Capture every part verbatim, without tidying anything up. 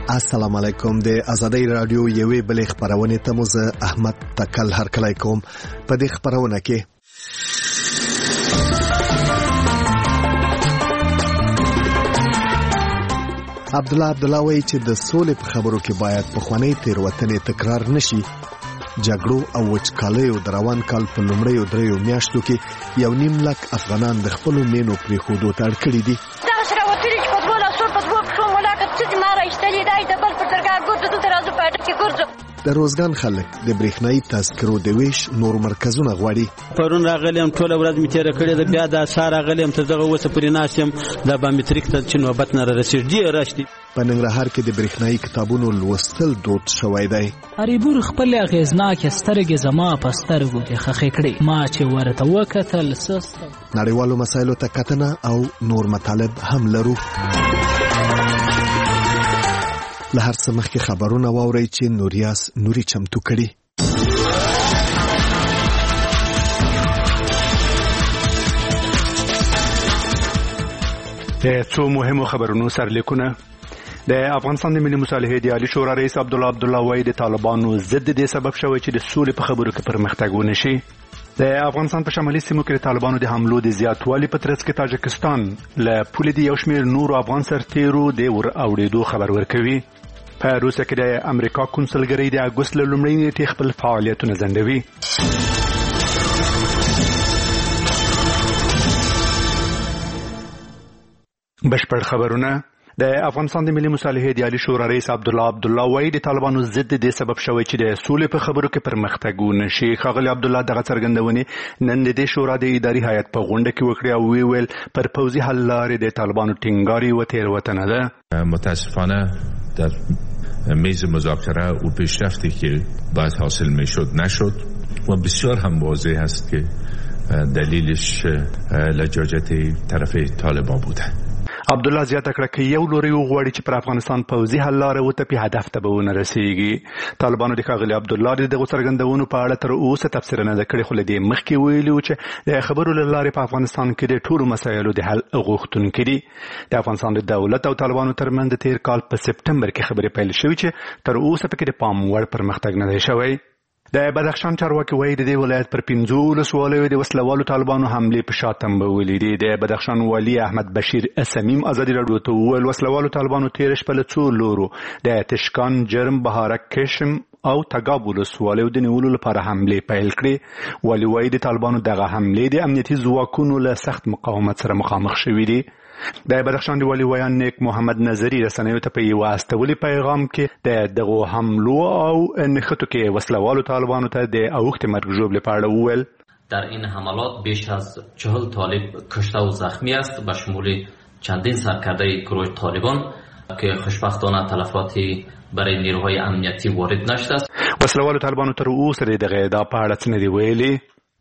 السلام علیکم. د ازادۍ رادیو یوې بلې خبرونه ته مو زه احمد تکل هرکلی کوم. په دې خبرونه کې عبدالله عبدالله وایي چې د سولې په خبرو کې باید پخوانۍ تېروتنې تکرار نشي. جګړو او وچکالیو د روان کال په لومړیو دریو میاشتو کې یو نیم لک افغانان د خپلو مینو پرېښودو ته اړ کړي دي. د روزګان خلک د برېښنايي تذکرو د ویش نور مرکزونه غواړي. پرون راغلم ټوله ورځ مې تېره کړې ده، بیا د سهار راغلم تر دغه اوسه پورې ناست یم. د بایومټریک ته چې نوبت نه رارسېږي ډېر رش دي. په ننګرهار کې د برېښنايي کتابونو لوستل دود شوی دی. اریبور خپل اغېزناکې سترګې زما په سترګو کې خښې کړې. ما چې ورته وکتل سست نړیوالو مسایلو ته کتنه او نور مطالب هم لرو. له هر څه مخکې خبرونه واورئ چې نوریاس نوري چمتو کړي. د څو مهمو خبرونو سرلیکونه. د افغانستان د ملي مصالحې د عالی شورا رئیس عبدالله عبدالله وایي د طالبانو ضد دې سبب شوی چې د سولې په خبرو کې پرمختګ ونشي. د افغانستان په شمالي سیمو کې د طالبانو د حملو د زیاتوالي په ترڅ کې تاجکستان له پولې د یو شمېر نورو افغان سرتیرو د ور اوړېدو خبر ورکوي. په روسیه کې د امریکا کنسولګرۍ د اګوست له لومړۍ نیټې خپل فعالیتونه ځنډوي. بشپړ خبرونه. د افغانستان د ملي مصالحې د عالی شورا رئیس عبدالله عبدالله وایي د طالبانو ضد دې سبب شوی چې د سولې په خبرو کې پرمختګ ونشي. ښاغلي عبدالله دغه څرګندونې نن د دې شورا د اداري هیئت په غونډه کې وکړې او وی ویل پر پوځي حل لارې د طالبانو ټینګار یوه تېروتنه ده. متاسفانه در میز مذاکره و پیشرفتی که باید حاصل میشد نشد و بسیار هم واضح است که دلیلش لجاجت طرف طالبان بوده. عبدالله زیاته کړه که یو لوری وغواړي چې پر افغانستان پوځي حل لاره وتپي هدف ته به ونه رسیږي. طالبانو د ښاغلي عبدالله د دغو څرګندونو په اړه تر اوسه تبصره نه ده کړې، خو له دې مخکې ویلي و چې د خبرو له لارې په افغانستان کې د ټولو مسایلو د حل غوښتونکي دي. د افغانستان د دولت او طالبانو ترمنځ د تېر کال په سپټمبر کې خبرې پیل شوې چې تر اوسه پکې د پام وړ پرمختګ نه دی شوی. د بدخشان چارواکي وایي د دې ولایت پر پنځو ولسوالیو د وسلوالو طالبانو حملې په شا تنبولې دي. د بدخشان والي احمد بشیر صمیم ازادي راډیو ته وویل وسلوالو طالبانو تېره شپه له څو لورو د تشکان، جرم، بهارک، کشم او تګاب ولسوالیو د نیولو لپاره حملې پیل کړې. والي وایي د طالبانو دغه حملې د امنیتي ځواکونو له سخت مقاومت سره مخامخ شوي دي. د بدخشان د والي ویان نیک محمد نظری رسنیو ته په یو استولي پیغام کې د دغو حملو او نښتو کې وسلوالو طالبانو ته د اوښتې مرګ ژوبلې په اړه وویل در این حملات بیش از چهل طالب کشته و زخمی است به شمول چندین سرکرده گروه طالبان که خوشبختانه تلفاتی برای نیروهای امنیتی وارد نشده است. وسلوالو طالبانو تر اوسه دغه دا په اړه څه نه دي ویلي.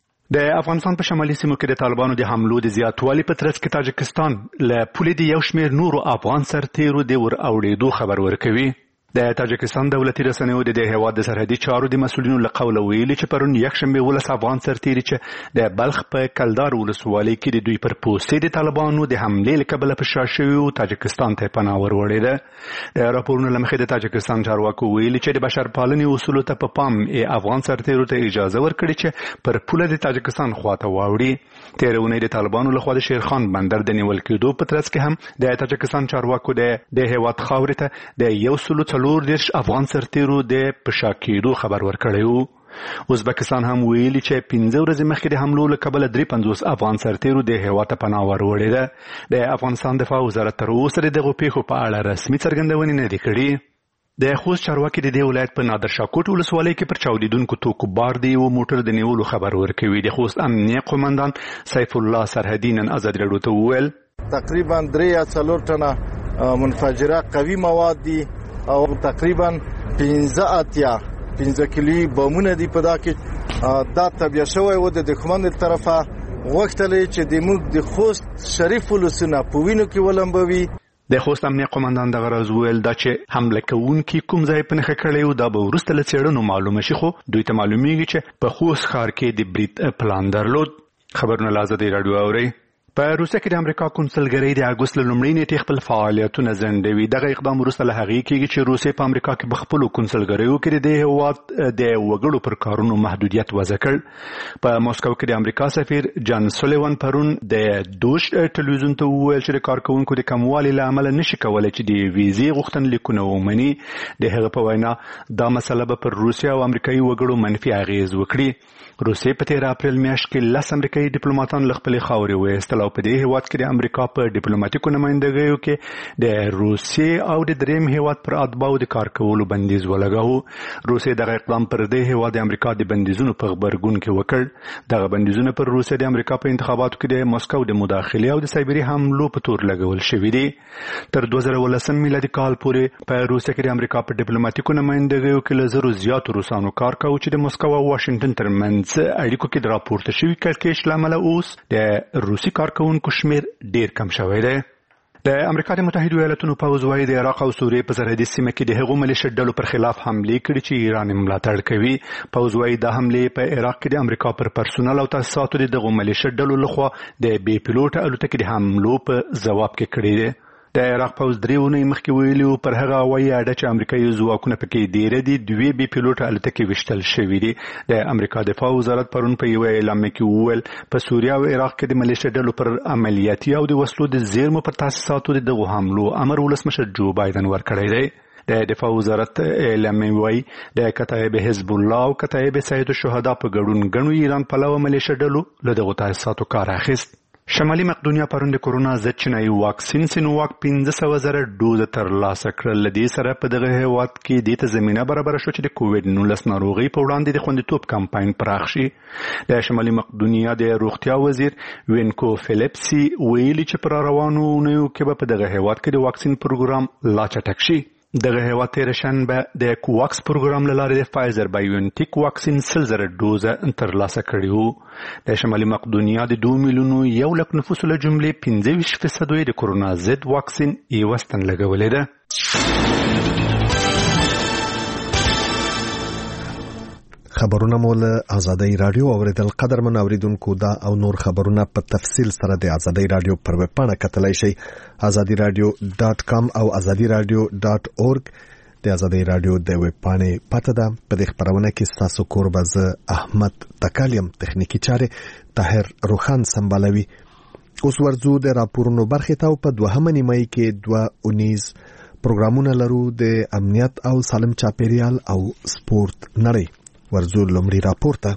د افغانستان په شمالي سیمو کې د طالبانو د حملو د زیاتوالي په ترڅ کې تاجکستان له پولې د یو شمېر نورو افغان سرتیرو د ور اوړېدو خبر ورکوي. د تاجکستان دولتي رسنیو د دې هېواد د سرحدي چارو د مسؤلینو له قوله ویلي چې پرون یکشنبې ولس افغان سرتیري چې د بلخ په کلدار ولسوالۍ کې د دوی پر پوستې د طالبانو د حملې له کبله په شا شوي و تاجکستان ته پناه ور وړې ده. د راپورونو له مخې د تاجکستان چارواکو ویلي چې د بشرپالنې اصولو ته په پام افغان سرتیرو ته اجازه ورکړې چې پر پوله د تاجکستان خواته واوړي. تېره اونۍ د طالبانو لخوا د شیرخان بندر د نیول کېدو په ترڅ کې هم د تاجکستان چارواکو د هېواد خاورې ته د یو سلو څلور دېرش افغان سرتیرو د په شا کېدو خبر ورکړی و. ازبکستان هم ویلي چې پنځه ورځې مخکې د حملو له کبله درې پنځوس افغان سرتیرو د هېواد ته پناه ور وړې ده. د افغانستان دفاع وزارت تر اوسه د دغو پیښو په اړه رسمي څرګندونې نه دي کړي. د خوست چارواکي د دې ولایت په نادرشاه کوټ ولسوالۍ کې پر چاودېدونکو توکو بار د یوه موټر د نیولو خبر ورکوي. د خوست امنیه قومندان سیف الله سرحدي نن ازادي راډیو ته وویل تقریبا درې یا څلور ټنه منفجره قوي مواد دي او تقریبا پنځه اتیا پنځه کیلوي بمونه دي په دا کې. دا تبیا شوی و د دښمن له طرفه غوښتلې چې د موږ د خوست شریف ولسونه په وینو کې ولمبوي. د خوست امنیه قومندان دغه راز وویل دا چې حمله کوونکي کوم ځای په نښه کړی و دا به وروسته له څېړنو معلومه شي، خو دوی ته معلومیږي چې په خوست ښار کې د برید پلان درلود. خبرونه له ازادۍ راډیو اورئ. په روسیه کې د امریکا کونسلګرۍ د اګوست له لومړۍ نیټې خپل فعالیتونه ځنډوي. دغه اقدام وروسته له هغې کېږي چې روسیې په امریکا کې په خپلو کونسلګریو کې د دې هېواد د وګړو پر کارونو محدودیت وضع کړ. په مسکو کې د امریکا سفیر جان سولیوان پرون د دوش ټلویزیون ته وویل چې د کارکوونکو د کموالي له امله نشي کولی چې د ویزې غوښتنلیکونه ومني. د هغه په وینا دا مسله به پر روسیه او امریکایي وګړو منفي اغېز وکړي. روسیې په تېره اپریل میاشت کې لس امریکایي ډیپلوماتان له خپلې خاورې وایستل او په دې هېواد کې د امریکا په ډیپلوماتیکو نمایندګیو کې د روسیې او د درېیم هېواد پر اتباعو د کار کولو بندیز ولګاوه. روسیې دغه اقدام پر دې هېواد د امریکا د بندیزونو په غبرګون کې وکړ. دغه بندیزونه پر روسیې د امریکا په انتخاباتو کې د مسکو د مداخلې او د سایبري حملو په تور لګول شوي دي. تر دوه زره ولسم میلادي کال پورې په روسیه کې د امریکا په ډیپلوماتیکو نمایندګیو کې له زرو زیاتو روسانو کار کاوه چې د مسکو او واشنګټن ترمنځ اړیکو کې د راپورته شوي کړکېچ له امله اوس د روسي کارکوونکو شمېر ډېر کم شوی دی. د امریکا د متحدو ایالاتونو پوځ وايي د عراق او سوریې په سرحدي سیمه کې د هغو ملیشه ډلو پر خلاف حملې کړي چې ایران یې ملاتړ کوي. پوځ وايي دا حملې په عراق کې د امریکا پر پرسونل او تاسیساتو د دغو ملیشه ډلو لخوا د بې پیلوټه الوتکې د حملو په ځواب کې کړي دي. د عراق پوځ درې اونۍ مخکې ویلي وو پر هغه هوایي اډه چې امریکایي ځواکونه پکې ډېره دي دوې بې پیلوټه الوتکې ویشتل شوي دي. د امریکا دفاع وزارت پرون په یوه اعلامیه کې وویل په سوریه او عراق کې د ملیشه ډلو پر عملیاتي او د وسلو د زیرمو پر تاسیساتو د دغو حملو امر ولسمشر جو بایدن ورکړی دی. د دفاع وزارت اعلامیه وايي د کتایب حزب الله او کتایب سید الشهدا په ګډون ګڼو ایران پلوه ملیشه ډلو له دغو تاسیساتو کار اخیست. شمالي مقدونیا پرون د کورونا ضد چینایي واکسین سینوواک پنځه سوه زره ډوزه ترلاسه کړل. له دې سره په دغه هېواد کې دې ته زمینه برابره شوه چې د کووډ نولس ناروغۍ په وړاندې د خوندیتوب کمپاین پراخ شي. د شمالي مقدونیا د روغتیا وزیر وینکو فیلیپسي ویلي چې پر روانو اونیو کې به په دغه هېواد کې د واکسین پروګرام لا چټک شي. دغه هېواد تېره شنبه د کوواکس پروګرام له لارې د فایزر بایونټیک واکسین سل زره ډوزه ترلاسه کړي وو. د شمالي مقدونیا د دوه میلیونو یو لک نفوسو له جملې پنځه ویشت فیصدو یې د کورونا ضد واکسین یوه ستن لګولې ده. خبرونه مو له آزادۍ رادیو اوریدل. قدرمن اوریدونکو دا او نور خبرونه په تفصیل سره د آزادۍ رادیو پر ویب پاڼه کتلای شئ آزادي رادیو ډاټ کام او آزادي رادیو ډاټ اورګ. د آزادۍ رادیو د ویب پاڼې پته ده. په دې خبرونه کې ستاسو کوربه زه احمد تکالیم، تخنیکی چارې طاهر روخان سمبالوي. اوس ورځو د راپورونو برخې ته. په دوهمه نیمایي کې دوه اونیز پروګرامونه لرو د امنیت او سالم چاپیریال او سپورت نړۍ. ورزو لومړی راپور ته.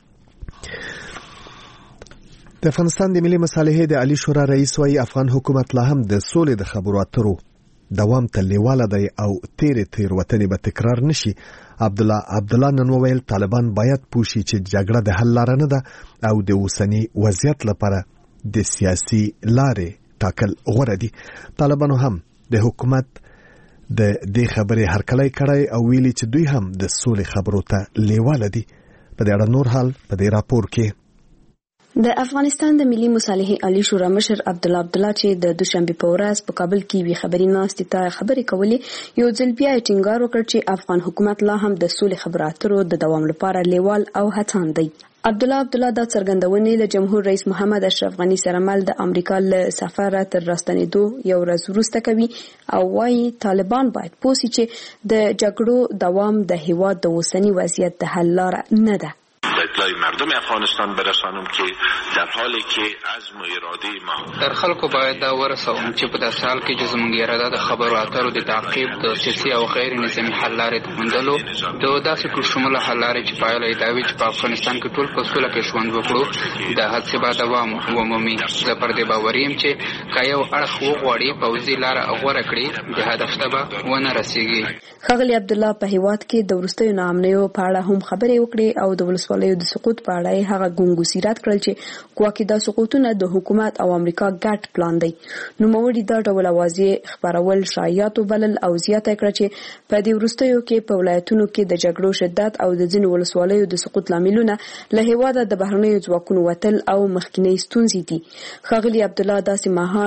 د افغانستان د ملي مصالحې د عالی شورا رئیس وايي افغان حکومت لا هم د سولې د خبرو اترو دوام ته لیواله دی او تیرې تیروتنې به تکرار نشي. عبد الله عبد الله نن وویل طالبان باید پوه شي چې جګړه د حل لاره نه ده او د اوسني وضعیت لپاره د سیاسي لارې ټاکل غوره دي. طالبانو هم د حکومت د دې خبرې هرکلی کړی او ویلي چې دوی هم د سولې خبرو ته لیواله دي. په دې اړه نور حال په دې راپور کې. د افغانستان د ملي مصالحې عالی شورا مشر عبد الله عبد الله چې د دوشنبه په ورځ په کابل کې وی خبري ناستې ته خبرې کولې یو ځل بیا ټینګار وکړ چې افغان حکومت لا هم د سولې خبرو اترو د دوام لپاره لیوال او هڅاند دی. عبد الله عبد الله دا څرګندونې له جمهور رئیس محمد اشرف غنی سره مل د امریکا له سفر تر راستنېدو یو ورځ وروسته کوي او وايي طالبان باید پوه شي چې د جګړو دوام د هیواد د اوسنی وضعیت د حل لاره نه ده. اطلاع مردم افغانستان برسانم که در حالی که عزم و اراده ما در خلکو باید دا ورسوم چې په داسې حال کې چې زموږ اراده د خبرو اترو د تعقیب د سیاسي او غیر نظامي حل لارې د موندلو د داسې ټولشموله حل لارې چې پایله یې دا وي چې په افغانستان کې ټول په سوله کې ژوند وکړو د هڅې به دوام ومومي. زه پر دې باوري یم چې که یو اړخ وغواړي پوځي لاره غوره کړي د هدف ته به ونه رسیږي. ښاغلي عبدالله په هیواد کې د وروستیو ناامنیو په اړه هم خبرې وکړې او د ولسوالیو د سقوط په اړه هغه ګونګوسیرات کړل چې ګواکې دا سقوطونه د حکومت او امریکا ګډ پلان دی. نوموړي دا ډول اوازې خبرول شایعات وبلل او زیاته کړه چې په دې وروستیو کې په ولایتونو کې د جګړو شدت او د ځینو ولسوالیو د سقوط لاملونه له هیواده د بهرنیو ځواکونو وتل او مخکینی ستونزې دي. ښاغلي عبدالله داسې مهال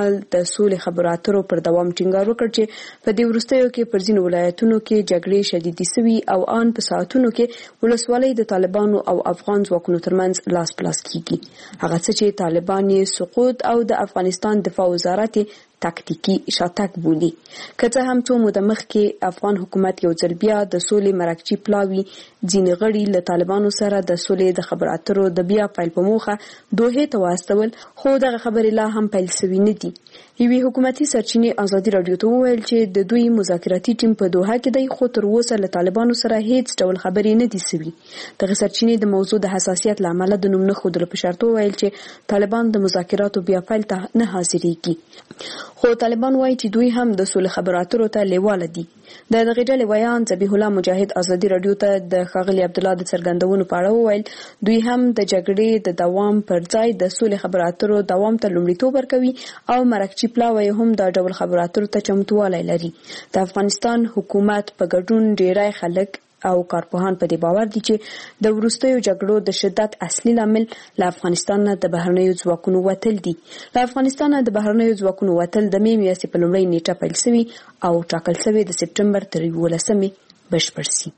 مهال د سولې خبرو اترو پر دوام ټینګار وکړ چې په دې وروستیو کې پر ځینو ولایتونو کې جګړې شدیدې سوي او آن په ساعتونو کې ولسوالۍ د طالبانو او افغان ځواکونو ترمنځ لاس په لاس کیږي. هغه څه چې طالبان یې سقوط او د افغانستان دفاع وزارت تاکتیکی شاتګ بولي. که څه هم څو موده مخکې افغان حکومت یو ځل بیا د سولې مرکچی پلاوي ځینې غړي له طالبانو سره د سولې د خبرو اترو د بیا پیل په موخه دوحې ته واستول، خو دغه خبرې لا هم پیل شوې نه دي. یوې حکومتي سرچینې ازادي رادیو ته وویل چې د دوی مذاکراتي ټیم په دوحه کې دی، خو تر اوسه له طالبانو سره هیڅ ډول خبرې نه دي شوي. دغه سرچینې د موضوع د حساسیت له امله د نوم نه ښودلو په شرط وویل چې طالبان د مذاکراتو بیا پیل ته نه حاضرېږي. خو طالبان وایي چې دوی هم د سولې خبرو اترو ته لیواله دي. د دغه ډلې ویان ذبیح الله مجاهد ازادي رادیو ته د ښاغلي عبدالله د څرګندونو په اړه وویل دوی هم د جګړې د دوام پر ځای د سولې خبرو اترو دوام ته لومړیتوب ورکوي او مرکچی پلاوی هم د ډول خبرو اترو ته چمتووالی لري. د افغانستان حکومت په ګډون ډیری خلک او کارپوهان په دې باور دي چې د وروستیو جګړو د شدت اصلي لامل له افغانستان نه د بهرنیو ځواکونو وتل دي. له افغانستان نه د بهرنیو ځواکونو وتل د مې میاشتې په لومړۍ نیټه پیل شوي او ټاکل شوی د سپټمبر تر یولسمې بشپړ شي.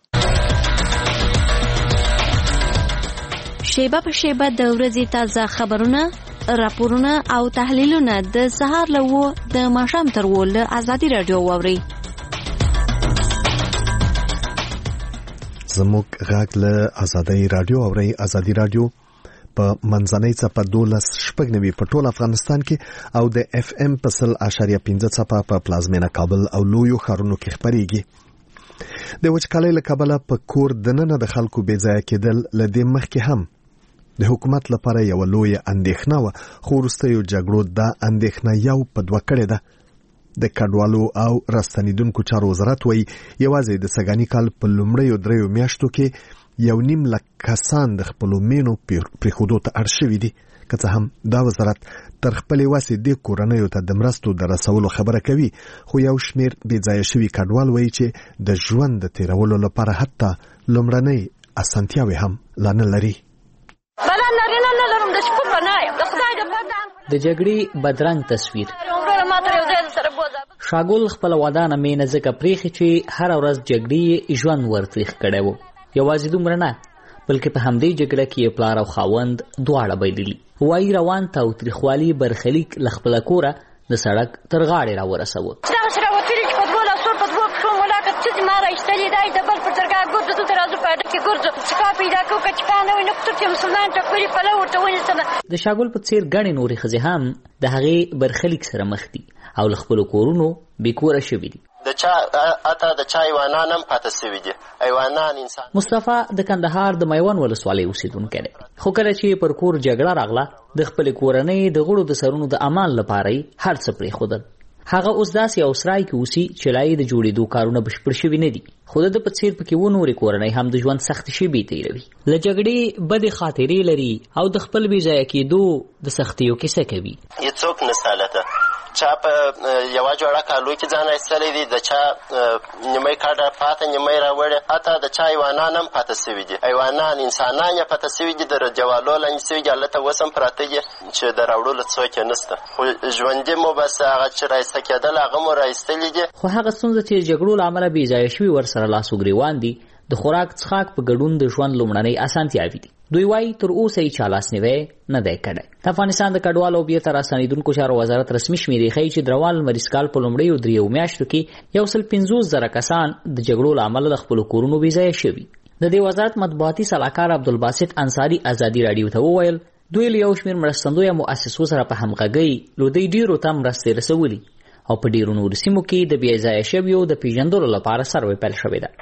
شیبه په شیبه د ورځې تازه خبرونه، راپورونه او تحلیلونه د سهار له وو د ماښام تر وو له ازادي رادیو واورئ. زموږ غږ له ازادي رادیو اورئ. ازادي رادیو په منځنۍ څپه دولس شپږ نوي په ټول افغانستان کې او د اف ام په سل اشاریه پنځه څپه په پلازمینه کابل او لویو ښارونو کې خپرېږي. د وچکالۍ له کبله په کور دننه د خلکو بې ځایه کېدل له دې مخکې هم د حکومت لپاره یو لویه اندېښنه وه، خو وروستیو جګړو دا اندېښنه یو په دوه کړې ده. د کډوالو او راستنیدونکو چارو وزارت وایي یوازې د سږني کال په لومړیو دریو میاشتو کې یو نیم لک کسان د خپلو مینو پرېښودو ته اړ شوي دي. که څه هم دا وزارت تر خپلې وسې دې کورنیو ته د مرستو د رسولو خبره کوي، خو یو شمېر بې ځایه شوي کډوال وایي چې د ژوند د تېرولو لپاره حتی لومړنۍ اسانتیاوې هم لا نه لري. د جګړې بدرنګ تصویر شاګل خپل ودانه مینه ځکه پریخي چې هر ورځ جګړې ژوند ورتریخ کړی وو. یوازې دومره نه بلکې په همدې جګړه کې پلار او خاوند دواړه بایللي. وایي روان تاوتریخوالي برخلیک له خپله کوره د سړک تر غاړې راورسوه. د شاګل په څیر ګڼې نورې ښځې هم د هغې برخلیک سره مخ دي او له خپلو کورونو بې کوره شوي دي. د چا اته د چا ایوانان هم پاتې شوي دي. ایوانان انسان مصطفی د کندهار د میوند ولسوالۍ اوسېدونکی دی، خو کله چې پر کور جګړه راغله د خپلې کورنۍ د غړو د سرونو د امان لپاره یې هر څه پرېښودل. هغه اوس داسې یو سرای کې اوسي چې لا یې د جوړېدو کارونه بشپړ شوي نه دي، خو د ده په څېر پکې اووه نورې کورنۍ هم د ژوند سختې شېبې تېروي. له جګړې بدې خاطرې لري او د خپل بې ځایه کېدو د سختیو کیسه کوي. هېڅوک نه سالته چا په یوه جوړه کالو کې ځان ایستلی دی، د چا نیمۍ کډه پاته نیمۍ راوړې، حتی د چا ایوانان هم پاته شوي دي. ایوانان انسانان یې پاته شوي دي، د دیوالو لاندې شوي دي، هلته اوس هم پراته دي چې د راوړلو څوک یې نشته. خو ژوندي مو بس هغه چې رایسته کېدل هغه مو رایستلي دي. خو هغه ستونزه چې جګړو له امله بې ځایه شوي ورسره لاس و ګرېوان دي د خوراک څښاک په ګډون د ژوند لومړنۍ اسانتیاوې دي. دوی وایي تر اوسه یې چا لاس نیوی نه دی کړی. د افغانستان د کډوالو او بیرته راستنېدونکو چارو وزارت رسمي شمېرې ښیي چې د روان لمریز کال په لومړیو دریو میاشتو کې یو سل پنځوس زره کسان د جګړو له امله د خپلو کورونو بې ځایه شوي. د دې وزارت مطبوعاتي سلاکار عبدالباسط انصاري ازادي راډیو ته وویل دوی له یو شمېر مرستندویه مؤسسو سره په همغږۍ له دوی ډېرو ته مرستې رسولي او په ډېرو نورو سیمو کې د بې ځایه شویو د پیژندلو لپاره سروې پیل شوې ده.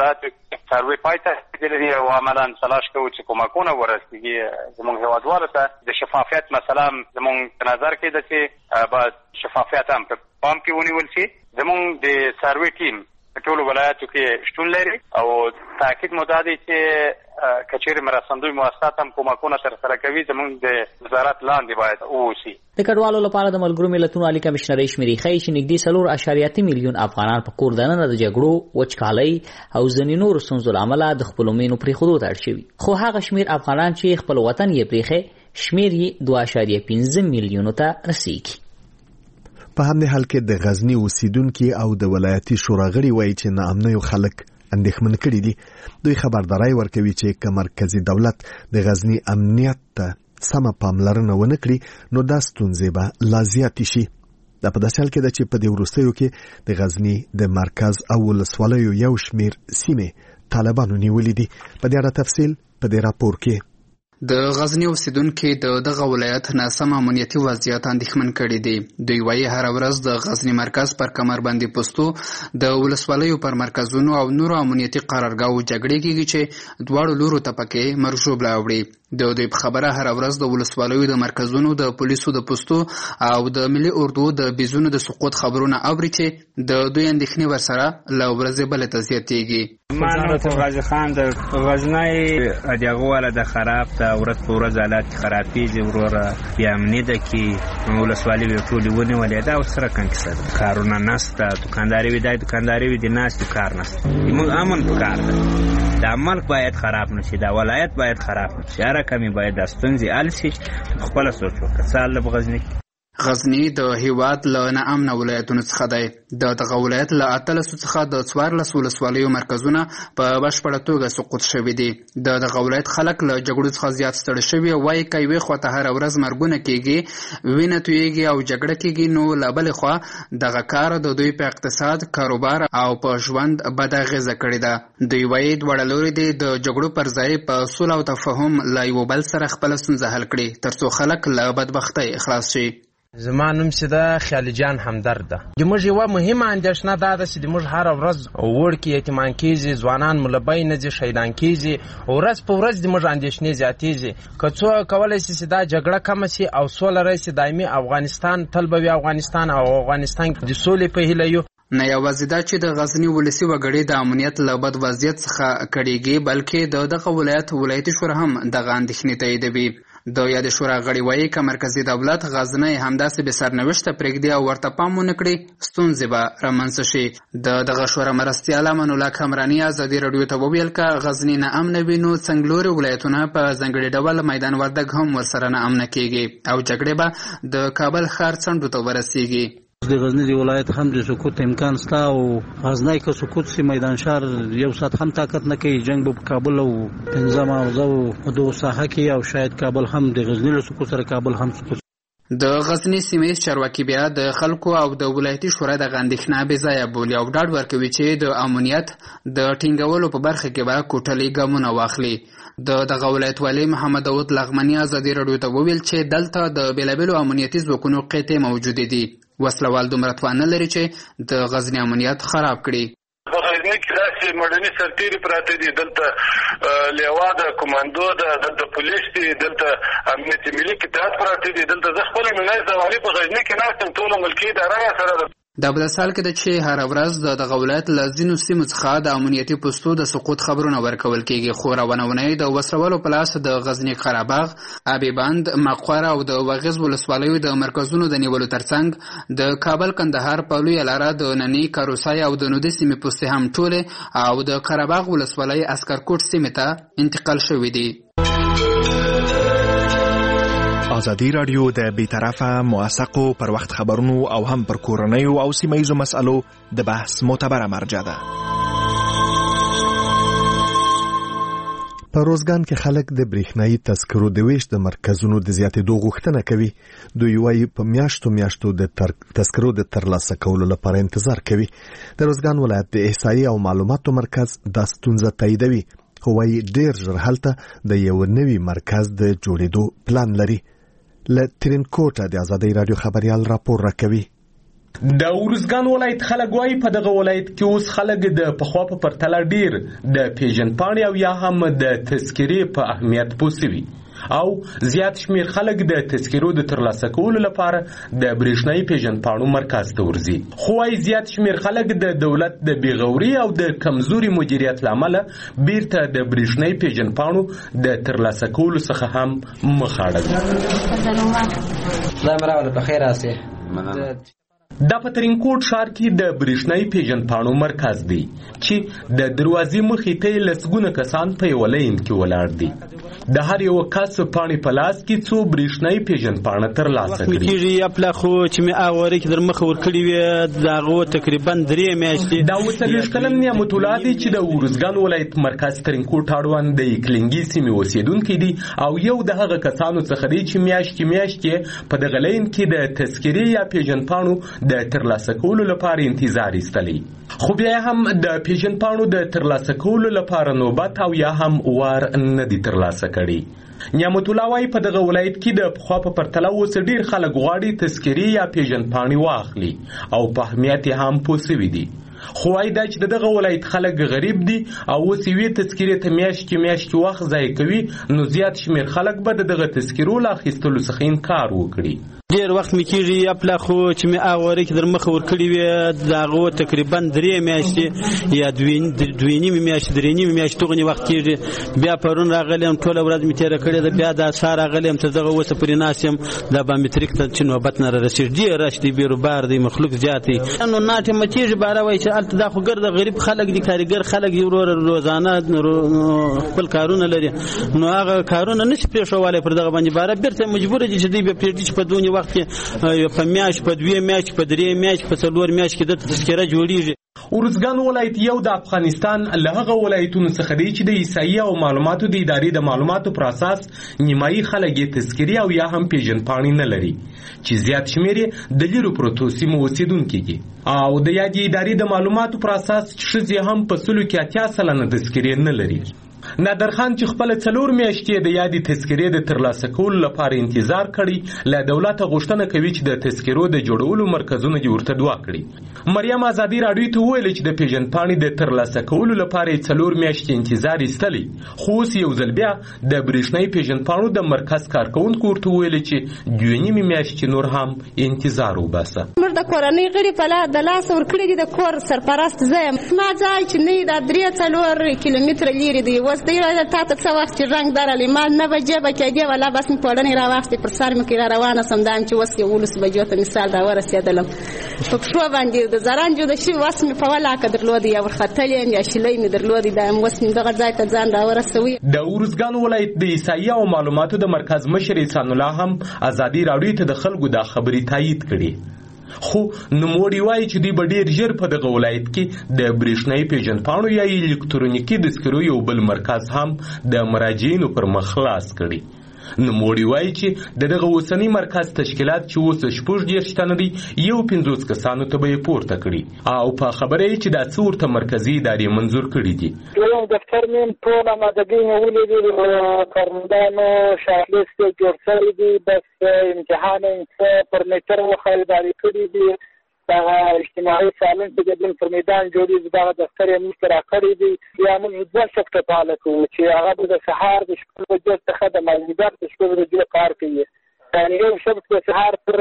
سروې پای ته رسېدلې دي او عملاً تلاش کوو چې کومکونه ورسېږي زموږ هېوادوالو ته. د شفافیت مسله هم زموږ په نظر کې ده چې باید شفافیت هم په پام کې ونیول شي. زموږ د سروې ټیم په ټولو ولایاتو کې شتون لري او تاکید مو دا دی چې که چیرې مرستندوی مؤسسات هم کومکونه ترسره کوي زموږ د وزارت لاندې باید واوسي. د کډوالو لپاره د ملګرو ملتونو عالي کمشنرۍ شمېرې ښیي چې نږدې څلور اشاریه اته میلیون افغانان په کور دننه د جګړو، وچکالۍ او ځینې نورو ستونزو له امله د خپلو مینو پرېښودو ته اړ شوي. خو هغه شمېر افغانان چې خپل وطن یې پرېښی شمېر یې دوه اشاریه پنځه میلیونو ته رسیږي. په همدې حال کې د غزنی اوسیدونکي او د ولایتي شورا غړي وایي چې ناامنیو خلک اندېښمن کړي دي. دوی خبرداري ورکوي چې که مرکزی دولت د غزنی امنیت ته سمه پاملرنه ونه کړي نو دا ستونزې به لا زیاتې شي. دا په داسې حال کې ده چې په دې وروستیو کې د غزنی د مرکز او ولسوالیو یو شمېر سیمې طالبانو نیولې دي. په دې اړه تفصیل په دې راپور کې. د غزنی اوسیدونکو د دغه ولایت ناسم امنیتي وضعیت اندېښمن کړي دي. دوی وایي هر ورځ د غزنی مرکز پر کمربندي پوستو د ولسوالیو پر مرکزونو او نورو امنیتي قرارګاو جګړې کېږي چې دواړو لورو ته پکې مرشوبله اوړي. د دوی په خبره هر ورځ د ولسوالیو د مرکزونو د پولیسو د پوستو او د ملي اردو د بیزونو د سقوط خبرونه اوري چې د دوی اندېښنې ورسره له ورځې بلې ته زیاتېږي. مانو ته غازي خان د غزنی دغه والا د خراب ته ورځ په ورځ حالات خرابېږي وروره بیا امني ده کې ولسوالي ټولې ونیولې دا اوس سره کنکسه ده. کارونه نسته، دکانداري وي دا دکانداري وي د ناستې کار نسته. موږ امن په کار ده. دا ملک باید خراب نشي، دا ولایت باید خراب نشي. هر کمی باید د ستونزې حل شي. خپله سوچ وکړه څه حل په غزني کې. غزنی د هیواد له ناامنه ولایتونو څخه دی. د دغه ولایت له اتلسو څخه د څوارلس ولسوالیو مرکزونه په بشپړه توګه سقوط شوي دي. د دغه ولایت خلک له جګړو څخه زیات ستړي شوي او وایي که یوې خواته هره ورځ مرګونه کېږي، وینه تویېږي او جګړه کېږي، نو له بلې خوا دغه کار د دوی په اقتصاد، کاروبار او په ژوند بده اغېزه کړې ده. دوی وایي دواړه لورې دې د جګړو پر ځای په صلح او تفاهم له یو بل سره خپله ستونزه حل کړي تر څو خلک له بدبختۍ خلاص شي. زما نوم چې ده خیال جان همدرد ده. د موږ یوه مهمه اندېښنه دا ده چې د موږ هره ورځ وړکي یتیمان کېږي، ځوانان ملبۍ نه ځي، شهیدان کېږي. ورځ په ورځ د موږ اندېښنې زیاتېږي. که څوک کولی شي چې دا جګړه کمه شي او سوله راشي، دایمي افغانستان تل به وي افغانستان او افغانستان د سولې په هیله یو. نه یوازې دا چې د غزنی ولسي وګړي د امنیت له بد وضعیت څخه کړېږي، بلکې د دغه ولایت ولایتي شورا هم دغه اندېښنې تاییدوي. د یاد شورا غړي وایي که مرکزي دولت غزنی همداسې بې سرنوشته پرېږدي او ورته پام ونه کړي، ستونزې به رامنځته شي. د دغه شورا مرستیال امان الله کامراني ازادي راډیو ته وویل که غزني ناامنه وي نو څنګلوري ولایتونه په ځانګړي ډول میدان وردګ هم ورسره ناامنه کېږي او جګړې به د کابل ښار څنډو ته ورسیږي. د غزنی د ولایت هم د سقوط امکان شته او غزنی که سقوط شي میدان شهر یو ساعت هم طاقت نه کوي. جنګ به په کابل او پنځم اوزه او دغو ساحه کې او شاید کابل هم د غزني له سقوط سره کابل هم سقوط. د غزنی سیمه چارواکي بیا د خلکو او د ولایتي شورا د اندېښنه بې ځایه بولي او ډاډ ورکوي چې د امنیت د ټینګولو په برخه کې به کوټلي ګامونه واخلي. د دغه ولایت والي محمد داود لغمني ازادي راډیو ته وویل چې دلته د بېلابېلو امنیتي ځواکونو قطعې موجودې دي. وسلوال دومره توان نه لري چې د غزني امنیت خراب کړي. په غزني کې داسې مدني سرتېري پراته دي، دلته لیوا ده، کمانډو ده، دلته پولیس دي، دلته امنیت ملي قطعات پراته دي. دلته زه خپله مینای زوالي په غزني کې ناست یم، ټوله ملکي اداره راسره ده. دا په داسې حال کې ده چې هره ورځ د دغه ولایت له ځینو سیمو څخه د امنیتي پوستو د سقوط خبرونه ورکول کېږي، خو راونه د وسرولو په لاس د غزني قرهباغ، ابي بند، مقوره او د وغیز ولسوالیو د مرکزونو د نیولو ترڅنګ د کابل کندهار په لویه لاره د نني کاروسای او د نودي سیمې پوستې هم ټولې او د قرهباغ ولسوالۍ اسکرکوټ سیمې ته انتقال شوي دي. ازادي راډیو د بیطرفه موثقو پر وخت خبرونو او هم پر کورنیو او سیمه‌ییزو مسألو د بحث معتبره مرجع ده. په روزګان کې خلک د برېښنايي تذکرو د ویش د مرکزونو د زیاتېدو غوښتنه کوي. دوی وایي په میاشتو میاشتو د تذکرو د ترلاسه کولو لپاره انتظار کوي. د روزګان ولایت د احصایې او معلوماتو مرکز دا ستونزه تاییدوي، خو وایي ډېر ژر هلته د یو نوي مرکز د جوړېدو پلان لري. له ترینکوټه د ازادۍ راډیو خبریال راپور راکوي. د ورزګان ولایت خلک وایي په دغه ولایت کې اوس خلک د پخوا په پرتله ډیر د پیژندپاڼې او یا هم د تذکرې په اهمیت پوه سوي او زیات شمیر خلک د تذکرو د ترلاسه کولو لپاره د برېښنايي پیژندپاڼو مرکز ته ورځي. خو وايي زیات شمیر خلک د دولت د بېغوري او د کمزوري مدیریت له امله بیرته د برېښنايي پیژندپاڼو د ترلاسه کولو څخه هم مخ اړوي. خدای مو راوړه په خیر راسي. دا په ترینکوټ ښار کې د برېښنايي پیژندپاڼو مرکز دی چې د دروازې مخې ته یې لسګونه کسان په یوه لین کې ولاړ دي. د هر یو کس پاڼې په لاس کې څو برېښنايي پیژندپاڼه ترلاسه کړي. کېږي اپلا خو چې مې هغه وری کې در مخه ورکړي وې د هغو تقریبا درې میاشتې. دا اووه څلوېښت کلن نعمت الله دی چې د ارزګان ولایت مرکز ترینکوټ اړوند د کلنګي سیمې اوسېدونکی دی او یو د هغه کسانو څخه دی چې میاشتې میاشتې په دغه لین کې د تذکرې یا پیژندپاڼو د ترلاسه کولو لپاره انتظار ایستلی. خو بیا هم د پیژندپاڼو د ترلاسه کولو لپاره نوبت او یا هم وار نه دی ترلاسه کړي. نعمت الله وايي په دغه ولایت کې د پخوا په پرتله اوس ډېر خلک غواړي تذکرې یا پیژندپاڼې واخلي او په اهمیت یې هم پوه سوي دي. خو وايي دا چې دغه ولایت خلک غریب دي او اوس یوې تذکرې ته میاشتې میاشتې وخت ضایع کوي، نو زیات شمېر خلک به د دغه تذکرو له اخیستلو څخه انکار وکړي. ډېر وخت مې کېږي اپلا خو چې مې هغه وری کې در مخه ورکړي وې د هغو تقریبا درې میاشتې یا دوې نیمې میاشتې درې نیمې میاشتې دغونې وخت کېږي. بیا پرون راغلی یم ټوله ورځ مې تېره کړې ده، بیا دا سهار راغلی یم تر دغه اوسه پورې ناست یم دا بایومټریک ته چې نوبت نه رارسېږي. ډېر رش دی، بېروبار دی، مخلوق زیات دی. نو ناټې مچېږي باره وایي چې هلته دا خو ګرده غریب خلک دي، کارګر خلک دي، وروره روزانه خپل کارونه لري، نو هغه کارونه نشي پرېښولی پر دغه باندې. باره بېرته مجبوره دي چې دوی بیا پرېږدي چې په دونې وخت کې په میاشت په دوې میاشت په درې میاشت په څلور میاشت کې د تذکره جوړیږي. ارزګان ولایت یو د افغانستان له هغه ولایتونو څخه دی چې د عیسایي او معلوماتو د ادارې د معلوماتو پر اساس نیمایي خلک یې تذکرې او یا هم پیژندپاڼې نه لري چې زیات شمېر یې د لیرو پرتو سیمو اوسېدونکي دي او د یادې ادارې د معلوماتو پر اساس ښځې هم په سلو کې اتیا سلنه تذکرې نه لري. نادرخان چې خپل څلور میاشتې د یادې تذکرې د ترلاسه کولو لپاره انتظار کړی، له دولته غوښتنه کوي چې د تذکرو د جوړولو مرکزونه دې ورته دوه کړي. مریم ازادي راډیو ته وویل چې د پیژندپاڼې د ترلاسه کولو لپاره یې څلور میاشتې انتظار ایستلی، خو اوس یو ځل بیا د برېښنايي پیژندپاڼو د مرکز کارکوونکو ورته وویل چې دوې نیمې میاشتې نور هم انتظار وباسه. موږ د کورنۍ غړي په د لاس ورکړي دي، د کور سرپرست زه یم. ما ځای چې نه دا درې څلور کیلومتره لیرې دی، اوس دی تا ته څه وخت چې رنګ درلې ما نه بجې به کېدې ولا بس مې پوړنې راواخېستې پر سر مې کې را روانه سم دا چې اوس یولس بجو ته مثال را ورسېدلم په پښو باندې د زرنجو د شي وس مې په ولاکه درلودې یا ورختلې یم یا شیلۍ مې درلودې دا یم اوس مې دغه ځای ته ځان را ورسوي. د ارزګان ولایت د عیسایي او معلوماتو د مرکز مشر احسان الله هم ازادي راډیو ته د خلکو دا خبرې تایید کړي، خو نوموړي وایي چې دوی به ډېر ژر په دغه ولایت کې د برېښنايي پیژندپاڼو یا الکترونیکي تذکرو یو بل مرکز هم د مراجعینو پر مخ خلاص کړي. نوموړي وایي چې د دغه اوسني مرکز تشکیلات چې اوس شپږ دېرش تنه دي، یو پنځوس کسانو ته به یې پورته کړي او په خبره یې چې دا څه ورته مرکزي ادارې منظور کړي دي. یو دفتر مې ټول امادګۍ نیولې دي، کارمندانو شاهلیست یې جوړ شوی دی، بس امتحان یې پر میټر وخریداري کړي دي. دغه اجتماعي سالون چې د پر میدان جوړېږي دغه دفتر یې موږ ته راکړی دی. یا موږ دوه شفټه فعاله کوو چې هغه به د سهار د شپږ بجو څخه د مازدیګر د شپږ بجو کار کوي. یعنې یو شفټ د سهار تر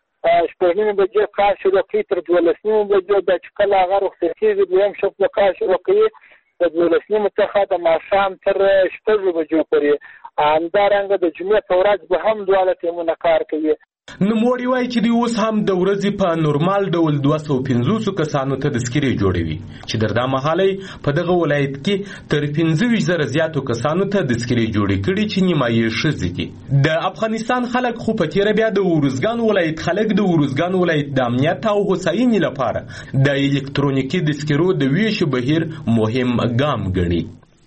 شپږ نیمې بجې کار شروع کوي تر دولس نیمې بجو، دا چې کله هغه رخصت کېږي دویم شفټ به کار شروع کوي د دولس نیمې څخه د ماښام تر شپږو بجو پورې. همدارنګه د جمعې په ورځ به هم دواړه ټیمونه کار کوي. نوموړي وایي چې دوی اوس هم د ورځې په نورمال ډول دوه سوه پنځوسو کسانو ته تذکرې جوړوي چې تر دا مهاله په دغه ولایت کې تر پنځه ویشت زره زیاتو کسانو ته تذکرې جوړې کړي چې نیمایي یې ښځې دي. د افغانستان خلک خو په تېره بیا د ارزګان ولایت خلک د ارزګان ولایت د امنیت او هوساینې لپاره د الکترونیکي تذکرو د ویشو بهیر مهم ګام ګڼي.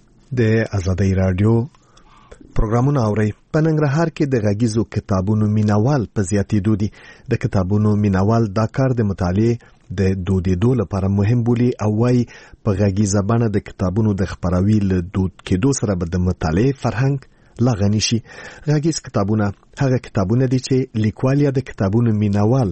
د ازادۍ راډیو پروګرامونه اورئ. په ننګرهار کې د غږیزو کتابونو مینوال په زیاتېدو دي. د کتابونو مینوال دا کار د مطالعې د دودېدو لپاره مهم بولي او وايي په غږیزه بڼه د کتابونو د خپراوي له دود کېدو سره به د مطالعې فرهنګ لا غني شي. غږیز کتابونه هغه کتابونه دي چې لیکوال یا د کتابونو مینوال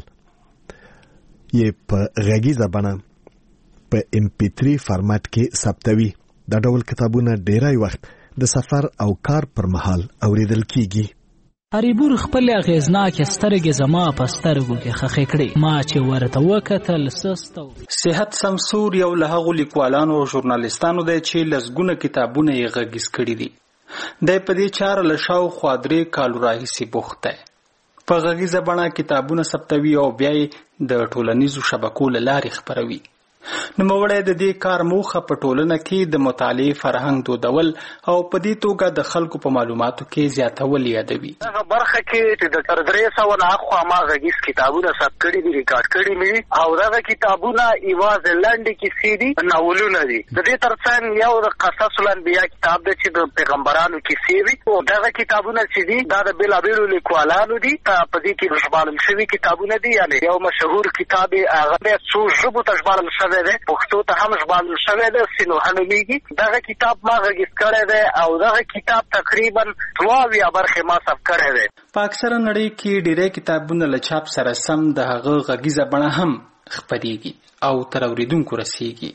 یې په غږیزه بڼه په ام پی تھری فارمټ کې ثبتوي. دا ډول کتابونه ډېری وخت د سفر او کار پر مهال اوریدل کیږي. اریبور خپل اغیزناک سترګې زما په سترګو کې خخې کړې، ما چې ورته وکتل سستو. صحت سمسور یو له هغو لیکوالانو او ژورنالیستانو دی چې لسګونه کتابونه یې غږیز کړي دي. دی په دې چاره له شاوخوا درې کالو راهیسې بوخت دی. په غږیزه بڼه کتابونه ثبتوي او بیا یې د ټولنیزو شبکو له لارې خپروي. نوموړی د دې کار موخه په ټولنه کې د مطالعې فرهنګ دودول او په دې توګه د خلکو په معلوماتو کې زیاتول یادوي. دغه برخه کې چې د تر درې سوه نه هاخوا ما غږیز کتابونه ثبت کړي دي، ریکارډ کړي مې دي او دغه کتابونه یوازې لنډې کیسې دي، ناولونه دي. د دې ترڅنګ یو د قصص الانبیا کتاب دی چې د پیغمبرانو کیسې وي او دغه کتابونه چې دي دا د بېلابېلو لیکوالانو دي. په دې کې ژباړل شوي کتابونه دي، یعنې یو مشهور کتاب یې هغه بیا څو ژبو ته ژباړل شوی دی، پښتو ته هم ژباړل شوی دی، سینوحه نومېږي. دغه کتاب ما غږیز کړی دی او دغه کتاب تقریبا دوه اویا برخې ما ثبت کړی دی. په اکثره نړۍ کې ډېری کتابونه له چاپ سره سم د هغه غږیزه بڼه هم خپرېږي او تر اورېدونکو رسېږي،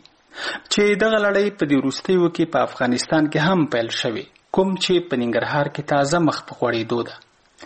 چې دغه لړۍ په دې وروستیو کې په افغانستان کې هم پیل شوې، کوم چې په ننګرهار کې تازه مخ په غوړېدو ده.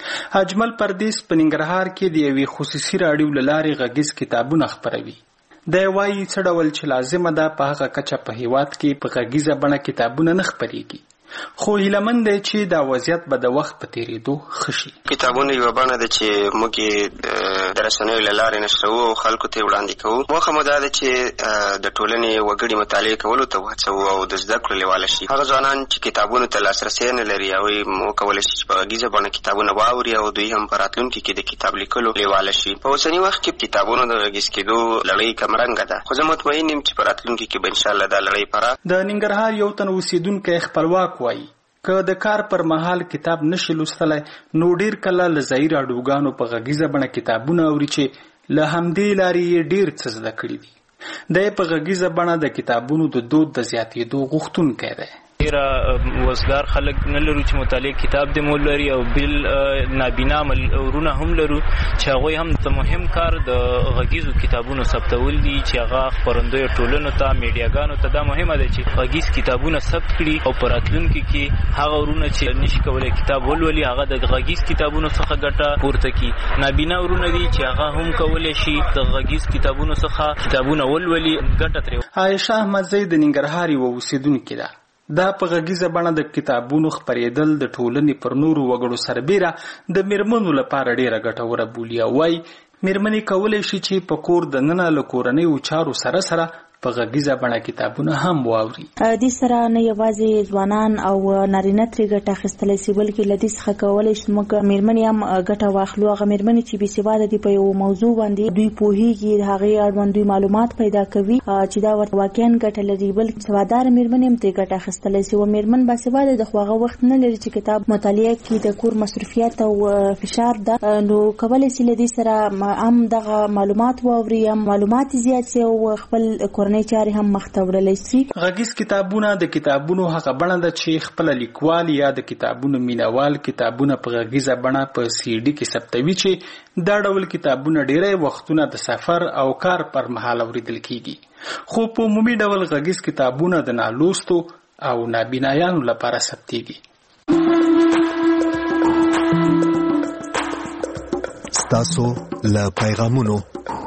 اجمل پردیس په ننګرهار کې د یوې خصوصي راډیو له لارې غږیز کتابونه خپروي. دی وایي څه ډول چې لازمه ده په هغه کچه په هېواد کې په غږیزه بڼه کتابونه نه خپرېږي، خو هیلهمن دی چې دا وضعیت به د وخت په تېرېدو ښه شي. کتابونه یوه بڼه ده چې موږ یې د رسنیو له لارې نشروو او خلکو ته یې وړاندې کوو. موخه مو دا ده چې د ټولنې وګړي مطالعې کولو ته وهڅوو او د زده کړو لیواله شي. هغه ځوانان چې کتابونو ته لاسرسی نه لري هغوی وکولی شي چې په غږیزه بڼه کتابونه واوري او دوی هم په راتلونکي کې د کتاب لیکلو لیواله شي. په اوسني وخت کې کتابونو د غږیز کېدو لړۍ کمرنګه ده، خو زه مطمئن یم چې په راتلونکي کې به انشاءالله دا لړۍ پراخ. د ننګرهار یو تن اوسېدونکی خپلواک وایي که د کار پر مهال کتاب نشي لوستلی نو ډیر کله له ځایي راډیوګانو په غږیزه بڼه کتابونه اوري چې له همدې لارې یې ډیر څه زده کړي دي. دی په غږیزه بڼه د کتابونو د دود د زیاتېدو غوښتونکی دی. ډېره وزګار خلک نه لرو چې مطالعې کتاب دې مو لري او بل نابینا ورونه هم لرو چې هغوی هم د مهم کار د غږیزو کتابونو ثبتول دي چې هغه خپرندویو ټولنو ته میډیاګانو ته دا مهمه ده چې غږیز کتابونه ثبت کړي او په راتلونکي کې هغه ورونه چې نشي کولی کتاب ولولي هغه د غږیز کتابونو څخه ګټه پورته کړي. نابینا ورونه دي چې هغه هم کولی شي د غږیز کتابونو څخه کتابونه ولولي ګټه ترې. عایشه احمدزی د ننګرهار یوه اوسېدونکې ده. دا په غږیزه بڼه د کتابونو خپرېدل د ټولنې پر نورو وګړو سربیره د میرمنو لپاره ډېره ګټوره بولي او وایي میرمنې کولی شي چې په کور دننه له کورنیو چارو سره سره په غږیزه بڼه کتابونه هم واوري. دې سره نه یوازې ځوانان او نارینه ترې ګټه اخیستلی شي بلکې له دې څخه کولی شي موږ میرمنې هم ګټه واخلو. هغه میرمنې چې بېسواده دي په یو موضوع باندې دوی پوهېږي، د هغې اړوند دوی معلومات پیدا کوي چې دا ورته واقعا ګټه لري، بلکې سواداره میرمنې هم ترې ګټه اخیستلی شي. و میرمن باسواده ده خو هغه وخت نه لري چې کتاب مطالعه کړي، د کور مصروفیت او فشار ده، نو کولی شي له دې سره هم دغه معلومات واوري، هم معلومات زیات شي او خپل کورنۍ چارې هم مخته وړلی شي. غږیز کتابونه د کتابونو هغه بڼه ده چې خپله لیکوال یا د کتابونو مینوال کتابونه په غږیزه بڼه په سی ډي کې ثبتوي چې دا ډول کتابونه ډیری وختونه د سفر او کار پر مهال اورېدل کیږي، خو په عمومي ډول غږیز کتابونه د نالوستو او نابینایانو لپاره ثبتېږي. ستاسو له پیغامونو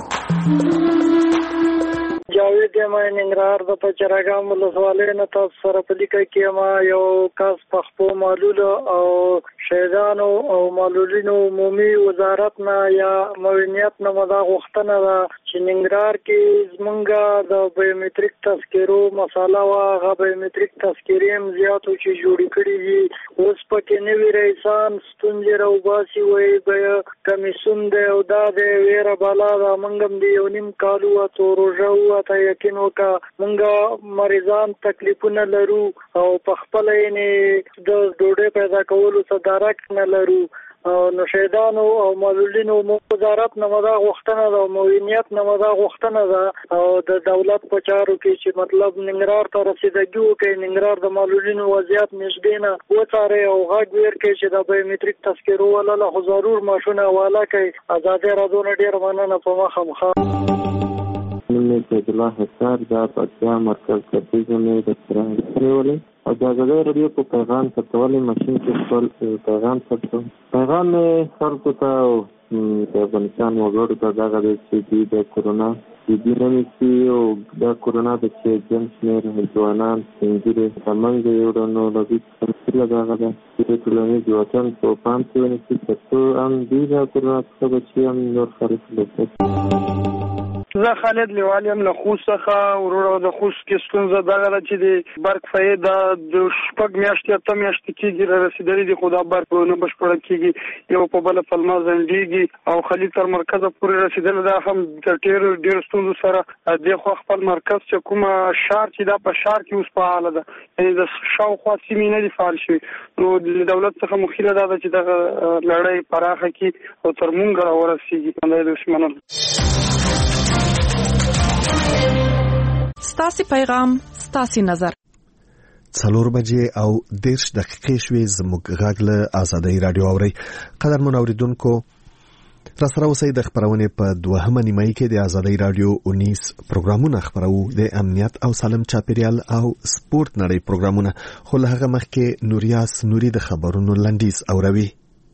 جاوید ما ننګرهار د پچرګام ولسوالۍ نه تاسو سره په لیکه کې ما یو کس پخپو معلول او شهیدانو او معلولینو عمومي وزارت نه یا معاونیت نه مدا غوښتنه ده چې ننګرهار کې زمونږ د بایومټریک تذکرو مساله وا غو بایومټریک تذکرې هم زیاتو چې جوړې کړې دي، اوس پکې نوي رئیسان ستونزې راوباسي وایي به کمیسون دی او دا دی ویره بالا ده. موږ هم د یو نیم کال ووتو روژه ووته، یقین وکړه موږ مریضان تکلیفونه لرو او په خپله یې د ډوډۍ پیدا کولو څه درک نه لرو. نو شهیدانو او معلولینو وزارت نه مدا غوښتنه ده او معاونیت نه مدا غوښتنه ده او د دولت په چارو کې چې مطلب ننګرهار ته رسیدګي وکړي، ننګرهار د معلولینو وضعیت نږدې نه وڅاري او غږ ویر کړي چې د بایومټریک تذکرو ولاله خو ضرور ماشونه حواله کوي. ازادي راډیو نه ډېره مننه په مخه مخه. نوم یې الله حسار دا پکتیا مرکز کتیجه مې د سره پریولې او د ازادي راډیو په پیغام ثبتولې ماشین کې خپل پیغام ثبتو پیغام خلکو ته د افغانستان وګړو ته دغه دی چې دوی د کورونا جدي نه نیسي او دا کورونا د چې جن شمېر ځوانان سپین ږیري همنګ یو ډول نو له دوی څخه مسؤله دغه ده چې ټولنیز وطن په پام کې ونیسي تر څو هم دوی د کورونا څخه بچي هم نور خلک لږ. زه خالد لیوال یم له خوست څخه. وروره د خوست کې ستونزه دغه ده چې د برق فایې د شپږ میاشتې اته میاشتې کېږي را رسېدلي دي خو دا برق نه بشپړه کېږي یو په بله پلمه ځنډېږي او خلیج تر مرکزه پورې رسېدلی دا هم د ډېرو ډېرو ستونزو سره دې خوا خپل مرکز چې کومه ښار چې دا په ښار کې اوس فعاله ده یعنې د شاوخوا سیمې نه دي فعال شوي نو د دولت څخه مخیله دا ده چې دغه لړۍ پراخه کړي او تر مونږ راورسېږي همدا یې داسې منل. ستاسي پیغام ستاسي نظر. څلور بجې او دېرش دقیقې شوې زموږ غږ له ازادۍ راډیو اورئ. قدرمنو اورېدونکو راسره اوسئ د خپرونې په دوهمه نیمایي کې د ازادۍ راډیو اونیس پروګرامونه خپرو د امنیت او سالم چاپیریال او سپورت نړۍ پروګرامونه خو له هغه مخکې نوریاس نوري د خبرونو لنډیز اوروي.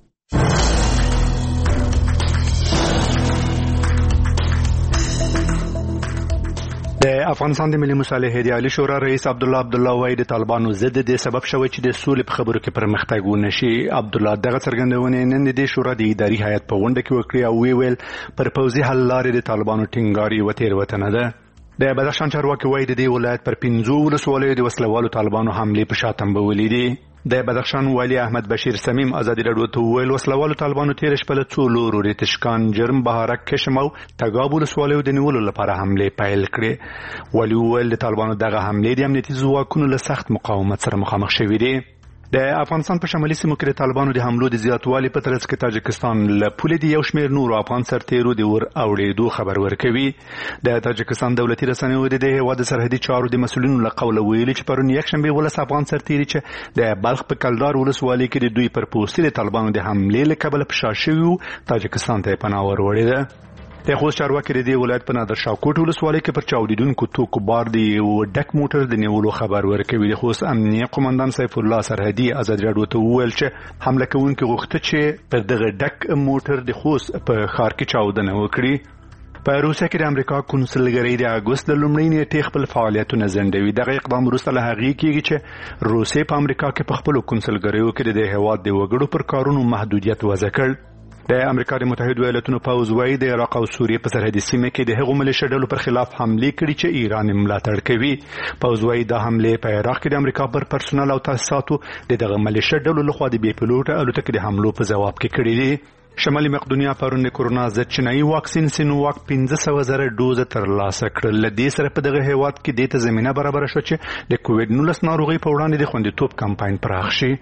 د افغانستان د ملي مصالحې د عالی شورا رئیس عبدالله عبدالله وایي د طالبانو ضد د سبب شوی چې د سولې په خبرو کې پرمختګ ونشي. عبدالله دغه څرګندونه نن د شورا د اداري هیئت په غونډه کې وکړه او وی ویل پر پوځي حل لارې د طالبانو ټینګار یوه تېروتنه ده. د بدخشان چارواکي وایي د دې ولایت پر پنځو ولسوالیو د وسلوالو طالبانو حملې په شا تنبولې دي. د بدخشان والی احمد بشیر سمیم ازادي راډیو ته ویل وسلوالو طالبانو تیر شپه له څو لورو د تشکان جرم بهارک کشم او تګاب ولسوالیو د نیولو لپاره حملې پیل کړې. والی ویل د طالبانو دغه حملې د امنیتي ځواکونو له سخت مقاومت سره مخامخ شوې دي. د افغانستان په شمالي سیمو کې د طالبانو د حملو د زیاتوالي په ترڅ کې تاجکستان له پولې د یو شمېر نورو افغان سرتیرو د ور اوړېدو خبر ورکوي. د تاجکستان دولتي رسنیو د دې هېواد د سرحدي چارو د مسؤلینو له قوله ویلي چې پرون یکشنبې ولس افغان سرتیري چې د بلخ په کلدار ولسوالۍ کې د دوی پر پوستې د طالبانو د حملې له کبله په شا شوي تاجکستان ته یې پناه ور وړې ده. د خوست چارواکي د دې ولایت په نادر شاه کوټ ولسوالۍ کې پر چاودیدونکو توکو بار د یو ډک موټر د نیولو خبر ورکوي. د خوست امنیه قومندان سیف الله سرحدي ازادي راډیو ته وویل چې حمله کوونکي غوښته چې پر دغه ډک موټر د خوست په ښار کې چاودنه وکړي. په روسیه کې د امریکا کنسولګرۍ د اګوست د لومړۍ نیټې خپل فعالیتونه ځنډوي. دغه اقدام وروسته له هغې کېږي چې روسیې په امریکا کې په خپلو کنسولګریو کې د دې هېواد د وګړو پر کارونو محدودیت وضع کړ. د امریکا د متحده ایالاتونو پوځ وايي د عراق او سوریې په سرحدي سیمه کې د هغو ملیشه ډلو پر خلاف حملې کړي چې ایران یې ملاتړ کوي. پوځ وايي دا حملې په عراق کې د امریکا پر پرسونل او تاسیساتو د دغه ملیشه ډلو لخوا د بې پیلوټه الوتکې د حملو په ځواب کې کړي دي. شمالي مقدونیا پرون د کورونا ضد چینایي واکسین سینوواک پنځه سوه زره ډوزه ترلاسه کړل. له دې سره په دغه هېواد کې دې ته زمینه برابره شوه چې د کووډ نولس ناروغۍ په وړاندې د خوندیتوب کمپاین پراخ شي.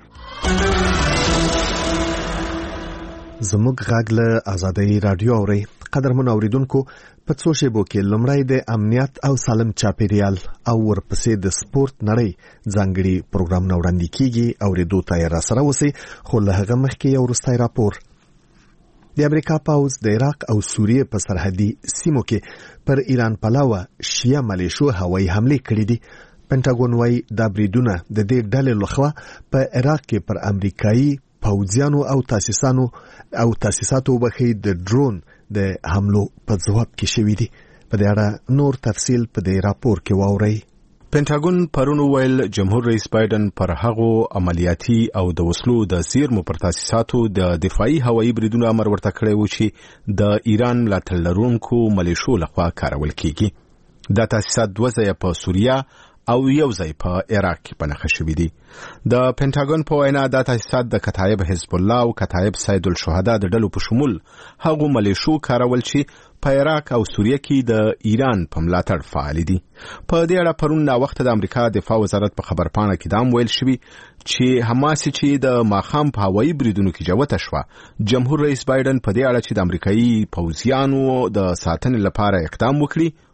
زموږ غږ له ازادۍ راډیو اورئ. قدرمنو اورېدونکو په څو شیبو کې لومړی د امنیت او سالم چاپیریال او ورپسې د سپورت نړۍ ځانګړي پروګرامونه وړاندې کیږي. اورېدو ته یې راسره اوسئ خو له هغه مخکې یو وروستی راپور. د امریکا پوځ د عراق او سوریې په سرحدي سیمو کې پر ایران پلوه شیعه ملیشو هوایي حملې کړې دي. پنټاګون وايي دا بریدونه د دې ډلې لخوا په عراق کې پر امریکایي پوځیانو او تاسیسانو او تاسیساتو بخي د ډرون د حملو په ځواب کې شوې دي. په دې اړه نور تفصیل په دې راپور کې واورئ. پنټاګون پرون ویل جمهور رئیس بایدن پر هغو عملیاتي او د وسلو د زیرمو پر تاسیساتو د دفاعي هوایي بریدونو امر ورته کړی و چې د ایران ملاتړ لرونکو ملیشو لخوا کارول کیږي. دا تاسیسات دوه ځایه په سوریه او یو ځای په عراق کې پنهخه شوي دي. د پنټاګون په وینا دا تاسیسات د کتایب حزب الله او کتایب سید الشهدا د ډلو په شمول هغو ملیشو کارول چې په عراق او سوریه کې د ایران په ملاتړ فعال دي. په دې اړه پرون نا وخت د امریکا دفاع وزارت په خبرپاڼه کې دا ویل شوی چې حماس چې د ماخام په هوایي بریدونو کې جوته شوه، جمهور رئیس بایدن په دې اړه چې د امریکایي پوځیانو د ساتنې لپاره اقدام وکړي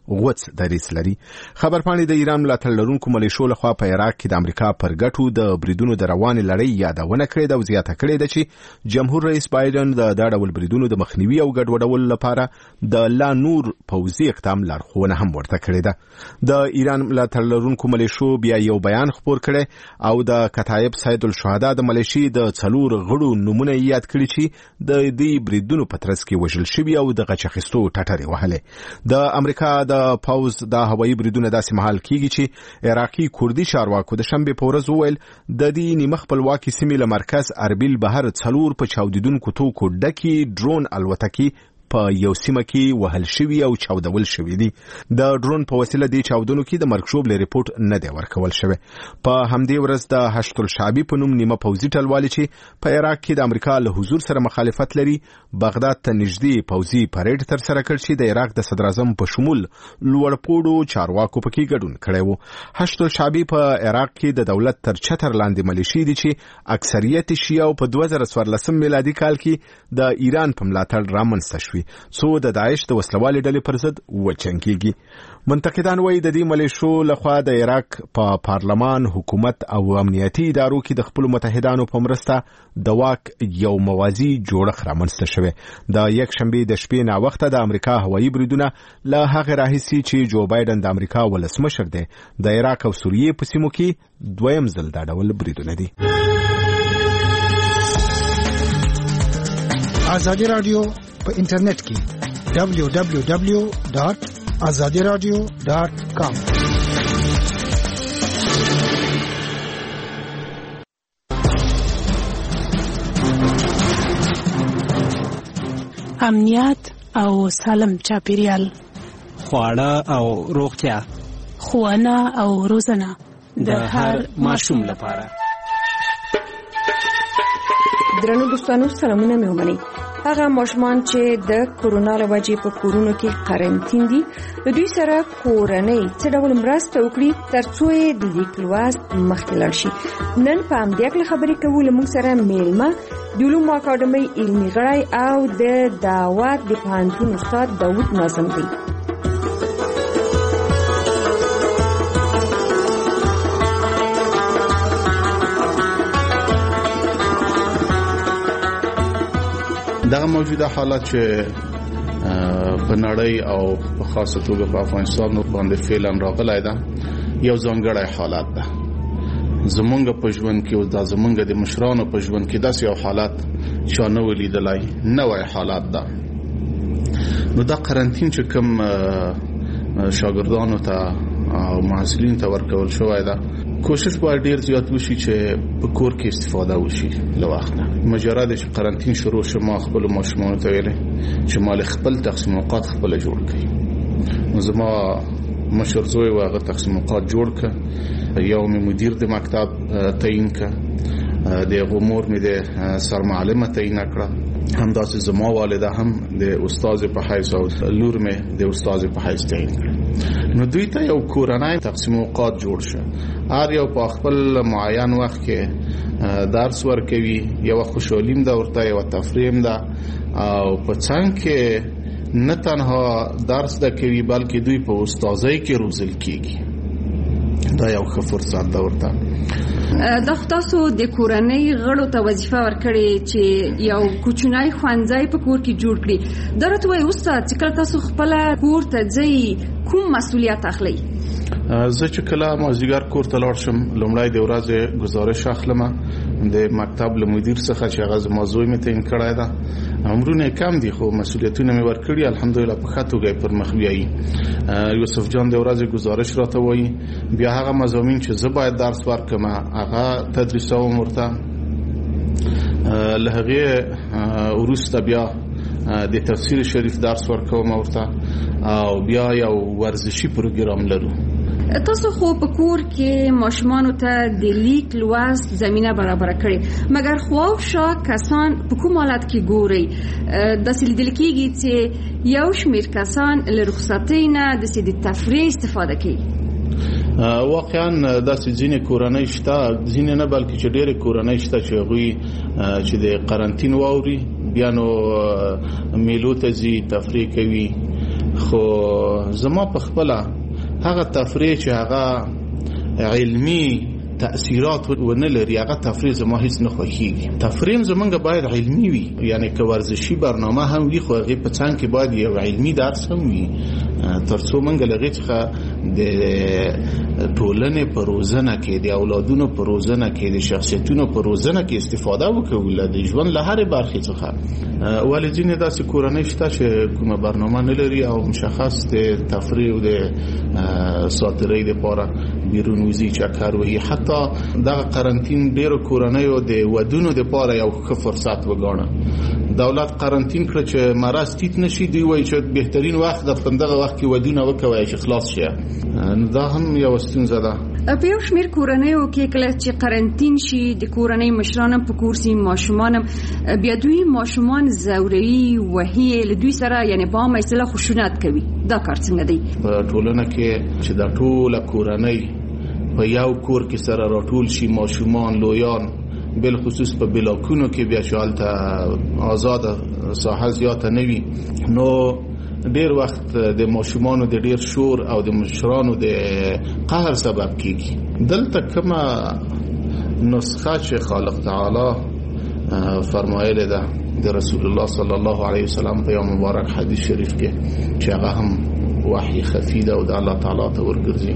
غوڅ دریځ لري. خبرپاڼې د ایران ملاتړ لرونکو ملیشو لخوا په عراق کې د امریکا پر ګټو د بریدونو د روانې لړۍ یادونه کړې ده او زیاته کړې ده چې جمهور رئیس بایدن د دا ډول بریدونو د مخنیوي او ګډوډولو لپاره د لا نور پوځي اقدام لارښوونه هم ورته کړې ده. د ایران ملاتړ لرونکو ملیشو بیا یو بیان خپور کړی او د کتایب سید الشهدا د ملیشي د څلور غړو نمونه یاد کړي چې د دې بریدونو په ترڅ کې وژل شوي او د غچ اخیستو ټټرې وهلې. د امریکا د پوز د هوایي بریدونه داسې مهال کیږي چې عراقي کوردي چارواکو د شنبې په ورځ وویل د دې نیمه خپلواکي سیمې له مرکز اربیل بهر څلور په چاودیدونکو توکو ډکې ډرون الوتکې په یو سیمه کې وهل شوي او چاودول شوي دي. د ډرون په وسیله د چاودنو کې د مرګ له ریپورت نه دی ورکول شوی. په همدې ورځ د هشت الشعبي په نوم نیمه پوځي ټلوالې چې په عراق کې د امریکا له حضور سره مخالفت لري بغداد ته نږدې پوځي پریډ تر سره کړ چې د عراق د صدر اعظم په شمول لوړپوړو چارواکو پکې ګډون کړی وو. هشت الشعبي په عراق کې د دولت تر چتر لاندې ملیشي دي چې اکثریت شیعه او په دوه زره څوارلسم میلادي کال کې د ایران په ملاتړ رامنځته شوي څو د داعش د وسلوالې ډلې پر ضد وجنګېږي. منتقدان وایي د دې ملیشو لخوا د عراق په پا پارلمان، حکومت او امنیتي ادارو کې د خپل متحدانو په مرسته د واک یو موازی جوړښت رامنځته شوی. د یک شنبې د شپې ناوخته د امریکا هوایي بریدونه له هغه راهیسې چې جو بایدن د امریکا ولسمشر دی د عراق او سوریې په سیمو کې دویم ځل دا ډول بریدونه دي. ازادي رادیو په انټرنیټ کې دبلیو دبلیو دبلیو ډاټ ازادي رادیو ډاټ کام. امنیت او سالم چاپیریال، خواړه او روغتیا، ښوونه او روزنه د هر ماشوم لپاره. درنو دوستانو سلامونه مې ومنئ. هغه ماشومان چې د کورونا له وجې په کورونو کې قرنطین دي د دوی سره کورنۍ څه ډول مرسته وکړي ترڅو یې د لیک لوست مخکې لاړ شي. نن په همدې اړه خبرې کوو. له موږ سره میلمه د علومو اکاډمۍ علمي غړی او د دعوت د پوهنتون استاد داود ناظم دی. دغه موجوده حالت چې په نړۍ او په خاصه توګه په افغانستان باندې فعلا راغلی ده یو ځانګړی حالت ده. زمونږ په ژوند کې او د زمونږ د مشرانو په ژوند کې داسې یو حالت چا نه ولیدلی، نوی حالت ده. نو دا قرنطین چې کوم شاګردانو ته او محصلین ته ورکول شوی ده کوشش باید ډیر زیات وشي چې په کور کې استفاده وشي له وخت نه. مجرد چې قرنطین شروع شوه خپل ماشومانو ته ویلې چې مال خپل تقسیم اوقات خپل جوړ کړي. نو زما مشر زوی واغه تقسیم اوقات جوړ ک، یو می مدیر د مکتب تعیین ک، د غمور می د سرمعلمه تعیین کړه، همداسې زما والده هم د استاد په حیث او لور می د استاد په حیث تعیین کړه. نو دوی ته یو کورنۍ تقسیم اوقات جوړ شه. هر یو په خپل معین وخت کې درس ورکوي، یو خوشالیم ده ورته، یو تفریم ده او په څنګ کې نه تنها درس ده کوي بلکې دوی په استادۍ کې روزل کیږي. دا یو ښه فرصت ده ورته. دا تاسو د کورنۍ غړو ته وظیفه ورکړې چې یو کوچنی ښوونځی په کور کې جوړ کړي. دا راته وایي استاد چې کله تاسو خپل کور ته ځئ کوم مسؤلیت اخلئ؟ زه چې کله مازدیګر کور ته لاړ شم لومړی د ورځې گزارش اخلم د مکتب له مدیر څخه چې هغه زما زوی مې تعیین کړی ده. عمرونه کم دي خو مسؤلیتونه مې ورکړي، الحمدلله په ښه توګه پر مخ بیایي. یوسف جان د ورځې گزارش راته وایي، بیا هغه مضامین چې زه باید درس ورکړم هغه تدریسوم ورته. له هغې وروسته بیا د تفسیر شریف درس ورکوم ورته او بیا یو ورزشي پروګرام لرو. تاسو خو په کور کې ماشومانو ته د لیک لوست زمينه برابر کړي، مګر خواوشا کسان په کوم حالت کې ګوري؟ د سلیدل کېږي چې یو شمیر کسان له رخصتۍ نه د سید تفریح استفاده کوي. واقعا داسې ځینې کورنۍ شته، ځینې نه بلکې چې ډېرې کورنۍ شته چې هغوی چې د قرنطین واوري بیا نو میلو ته ځي، تفریح کوي خو زما په خپل هغه تفریح چې هغه علمی تأثیرات ونه لري هغه تفریح زما هیڅ نه خوښیږي. تفریح زمونږ باید علمی وي، یعنی که ورزشي برنامه هم وي خو هغه په څنګ کې باید یو علمی درس هم وي ترڅو موږ لږه څخه د ټولنې په روزنه کې د اولادونو په روزنه کې د شخصیتونو په روزنه کې استفاده وکړو د ژوند له هرې برخې څخه. ولې ځینې داسې کورنۍ شته چې کومه برنامه نه لري او مشخص د تفریح او د ساتیرۍ لپاره بیرون وزي چکر وهي. حتی دغه قرنطین ډیرو کورنیو د ودونو لپاره یو ښه فرصت وګاڼه. دولت قرنطین کړ چې مرض تیت نشي، دی وایي چې بهترین وخت د پندغه وخت کې ودونه وکوي چې خلاص شي. دا هم یو ستونزه ده. په یو شمېر کورنیو کې کله چې قرنطین شي د کورنۍ مشران په کور سي ماشومان بیا دوی ماشومان زوري وهي له دوی سره یعنی په عامه اصطلاح خشونت کوي. دا کار څنګه دی په ټولنه کې چې د ټوله کورنۍ په یو کور کې سره راټول شي ماشومان لویان بل خصوص په بلاکونو کې بیا شالته آزاد ساحه زیاته نه وي نو ډیر وخت د ماشومانو د ډیر شور او د مشرانو د قهر سبب کیږي. دلته کومه نسخه چې خالق تعالی فرمایله ده د رسول الله صلی الله علیه وسلم په یو مبارک حدیث شریف کې چې هغه هم وحی خفی ده او د الله تعالی ته ورګرځي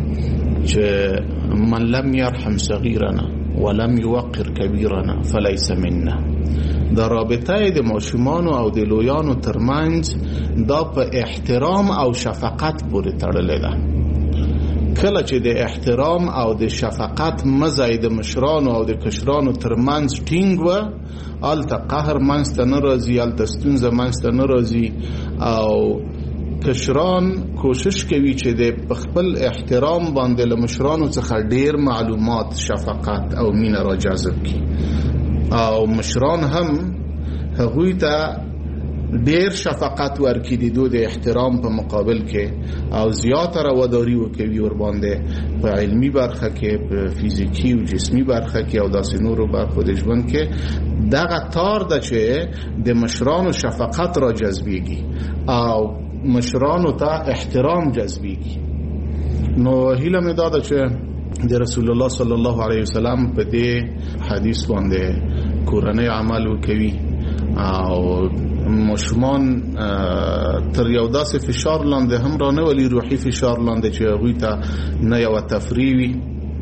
چې من لم يرحم صغيرنا ولم يوقر كبيرنا فليس منا. دا رابطه د ماشومانو او د لویانو ترمنځ دا په احترام او شفقت پورې تړلې ده. کله چې د احترام او د شفقت مزه د مشرانو او د کشرانو ترمنځ ټینګ و الته قهر منځ ته نه راځي، الته ستونزه منځ ته نه راځي او کشران کوشش کوي چې د خپل احترام باندې له مشرانو څخه ډیر معلومات شفقت او مینه را جذب کړي او مشران هم هغوی ته ډیر شفقت ورکړي د دوی د احترام په مقابل کې او زیاته رواداری وکوي ور باندې په علمی برخه کې په فیزیکی او جسمی برخه کې او داسې نورو برخو د ژوند کې دغه تار ده چې د مشرانو شفقت را جذبيږي او مشرانو ته احترام جذبيږي. نو هیله مې دا ده چې د رسول الله صلی الله علیه وسلم په دې حدیث باندې کورنۍ عمل وکوي او مشمان تر یو داسې فشار لاندې هم را نه ولي روحي فشار لاندې چې هغوی ته نه یو تفریح وي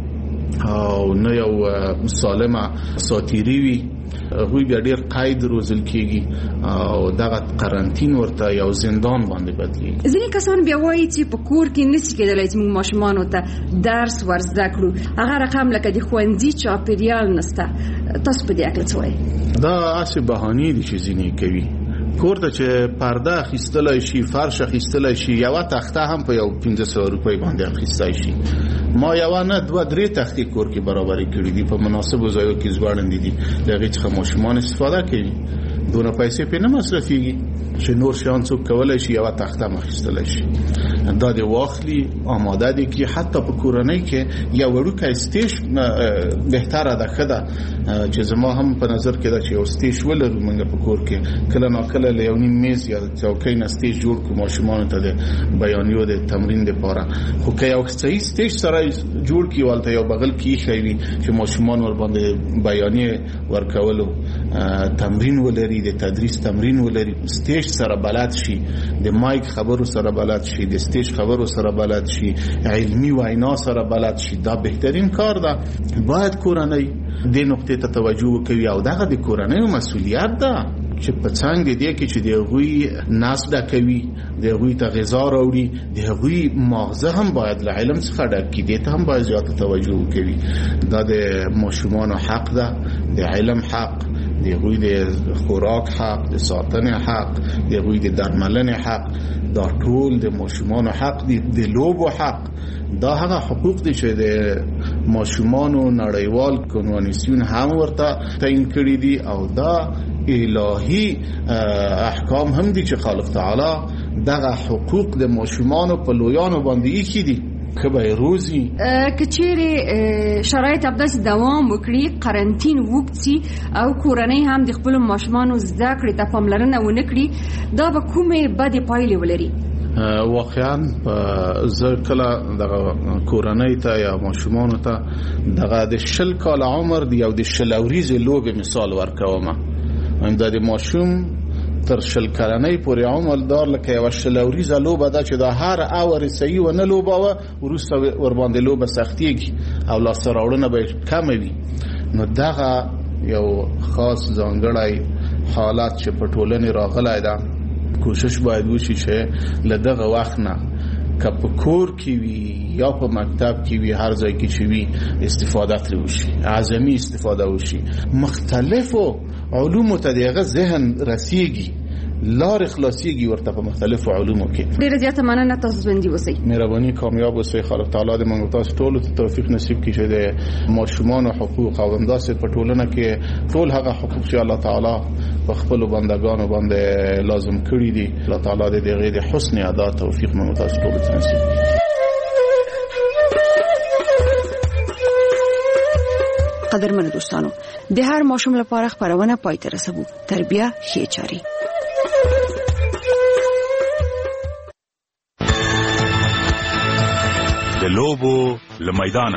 او نه یو سالمه ساتیری وي هغوی بیا ډیر قید روزل کیږي او دغه قرنطین ورته یو زندان باندې بدلیږي. ځینې کسان بیا وایي چې په کور کې نشي کېدلی چې موږ ماشومانو ته درس ور زده کړو هغه رقم لکه د ښوونځي چاپیریال نشته. تاسو په دې اړه څه وایئ؟ دا هسې بهانې دي چې ځینې کوي. کور ته چې پرده اخیستلی شي فرش اخیستلی شي یوه تخته هم په یو پنځه سوه روپۍ باندې اخیستی شي. ما یوه نه دوه درې تختې کور کې برابرې کړي دي په مناسبو ځایو کې ځوړندې دي د هغې څخه ماشومان استفاده کوي دونه پیسې پرې نه مصرفېږي چې نور شیان څوک کولی شي یوه تخته هم اخیستلی شي. دا د واخلي آماده دي کې حتی په کورنۍ کې یو وړوکی سټیج بهتره ده ښه ده چې زما هم په نظر کې ده چې یو سټیج ولرو موږ په کور کې کله ناکله له یو نیم میز یا چوکۍ نه سټیج جوړ کړو ماشومانو ته د بیانیو د تمرین دپاره. خو که یو صحیح سټیج سره جوړ کړي هلته یو بغل کې ایښی وي چې ماشومان ورباندې بیانیې ورکولو تمرین ولري د تدریس تمرین ولري سټیج سره بلد شي د مایک خبرو سره بلد شي د سټیج خبرو سره بلد شي علمی وینا سره بلد شي. دا بهترین کار ده. باید کورنۍ دې نقطې ته توجه وکوي او دغه د کورنۍ مسؤلیت ده چې په څنګه دی کې چې د هغوی نس ډکوي د هغوی ته غذا راوړي د هغوی ماغزه هم باید له علم څخه ډک کړي دې ته هم باید زیاته توجه وکوي. دا د ماشومانو حق ده د علم حق د هغوی د خوراک حق د ساتنې حق د هغوی د درملنې حق دا ټول د ماشومانو حق دي د لوبو حق دا هغه حقوق دي چې د ماشومانو نړیوال کنوانسیون هم ورته تعیین کړي دي او دا الهی احکام هم دي چې خالق تعالی دغه حقوق د ماشومانو په لویانو باندې ایښي دي که به روزي کچېرې شرایط همداسې دوام وکړي قرنطین وږد سي او کورنۍ هم د خپلو ماشومانو زده کړې ته پاملرنه ونه کړي دا به کومې بدې پایلې ولري؟ واقعا زه کله د کورنۍ ته یا ماشومان ته دغه د شل کال عمر دی او د شل اوریزې لوبې مثال ورکوم. هم د ماشوم تر شل کلنۍ پورې عمر دار لکه یو شل اوریزه لوبه ده چې د هر اور صحیح و نه لوباوه وروسته ور باندې لوبه سختیږي او لاسته راوړنه به کم وي. نو دغه یو خاص ځانګړی حالت چې په ټولنې راغلی ده کوشش باید وشي چې له دغه وخت نه که په کور کې وي یا په مکتب کې وي هر ځای کې چې وي استفاده ترې وشي، اعظمي استفاده وشي. مختلفو علومو ته دغه ذهن رسیږي، لار خلاصيږي ورته په مختلفو علومو کې. ډیره زیاته مننه، تاسو ژوندي اوسئ. مهرباني کامیاب اوسئ. خالق تعالی دې موږ تاسو ټول ته توفیق نصیب کړي چې د ماشومان حقوق او همداسې په ټولنه کې ټول هغه حقوق چې الله تعالی په خپل بندگانو باندې لازم کړی دي، الله تعالی دې دغه د حسن ادا توفیق موږ تاسو ټول ته نصیب کړي. قدرمن دوستانو، د هر ماشوم لپاره خبرونه پای ته رسوو. تربیه ښه چاري. د لوبو له میدانه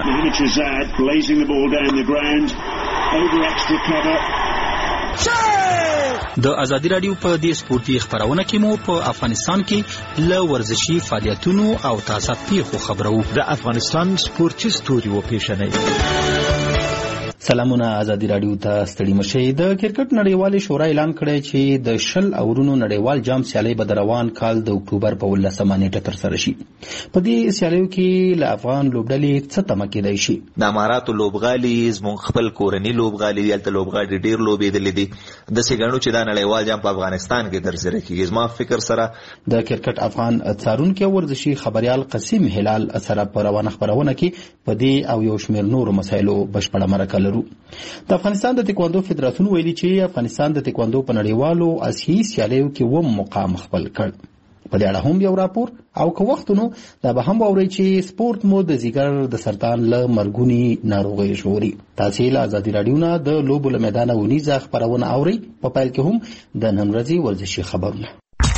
د ازادي رادیو په دې سپورتي خبرونه کې مو په افغانستان کې له ورزشي فعالیتونو او تازه پیښو خبرو. د افغانستان سپورتي ستوري و پیښنې. سلامونه، ازادي رادیو ته ستړي مشئ. د کرکټ نړیوالې شورا اعلان کړی چې د شل اورونو نړیوال جام سیالۍ به د روان کال د اکتوبر په ولسمه نیټه ترسره شي. په دې سیالیو کې له افغان لوبډلې څه تمه کېدای شي؟ د اماراتو لوبغالي زموږ خپل کورني لوبغالي دلته لوبغاړي ډېر لوبېدلې دي. داسې ګڼو چې دا نړیوال جام په افغانستان کې ترسره کېږي. زما فکر سره د کرکټ افغان څارونکي او ورزشي خبريال قسیم هلال سره په روانه خبرونه کې په دې او یو شمېر نورو مسایلو بشپړه مرکه لرو. د افغانستان د تکواندو فدراسیون ویلي چې افغانستان د تکواندو په نړیوالو آسیایي سیالیو کې و مقام خپل کړ. په دې اړه هم یو راپور او که وختونو دا به هم واورئ چې سپورت مو د ځیګر د سرطان له مرګوني ناروغۍ ژغوري. تاسې له ازادي رادیو نه د لوبو له میدانه ونیزه خبرونه اورئ. په پیل کې هم د نن ورځې ورزشي خبرونه.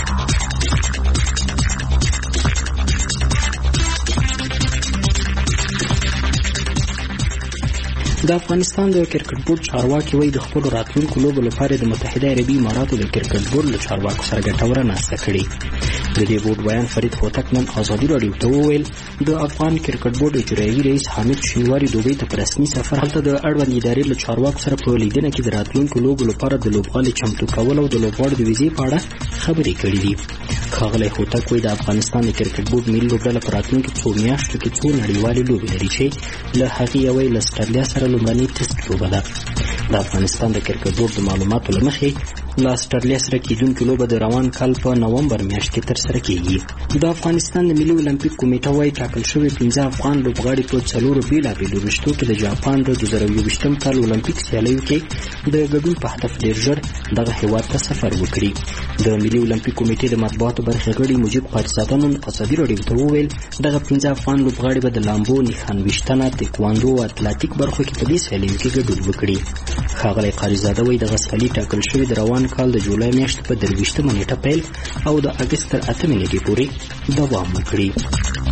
د افغانستان د کرکټ بورډ چارواکي وایي د خپلو راتلونکو لوبو لپاره د متحده عربي اماراتو د کرکټ بورډ له چارواکو سره ګټوره ناسته کړې. د دې بورډ بیان فرید هوتک نن ازادي رادیو ته وویل د افغان کرکټ بورډ اجرایي رئیس حامد شینواري دوبۍ ته په رسمي سفر هلته د اړوند ادارې له چارواکو سره په لیدنه کې د راتلونکو لوبو لپاره د لوبغالي چمتو کول او د لوبغاړو د ویزې په اړه خبرې کړې دي. ښاغلی هوتک وایي د افغانستان د کرکټ بورډ ملي لوبډله په راتلونکو څو میاشتو کې څو نړیوالې لوبې لري چې له هغې یوه یې له اسټرالیا سره لومړنۍ ټسټ لوبه ده. د افغانستان د کرکټ بورډ د معلوماتو له مخې له اسټرالیا سره کېدونکې لوبه د روان کال په نومبر میاشت کې ترسره کېږي. د افغانستان د ملي اولمپیک کمیټه وايي ټاکل شوي پنځه افغان لوبغاړي په څلورو بېلابېلو رشتو کې د جاپان د دوه زره یوویشتم کال اولمپیک سیالیو کې د ګډون په هدف ډېر ژر دغه هېواد ته سفر وکړي. د ملي اولمپیک کمیټې د مطبوعاتو برخې غړي مجیب قاضزاده نن ازادي رادیو ته وویل دغه پنځه افغان لوبغاړي به د لامبو، نښان ویشتنه، تکواندو او اتلاتیک برخو کې په دې سیالیو کې ګډون وکړي. ښاغلی قاضزاده وایي دغه سیالي ټاکل شوې د روان کال د جولای میاشتې په درویشتمه نیټه پیل او د اګست تر اتمې نیټې پورې دوام وکړي.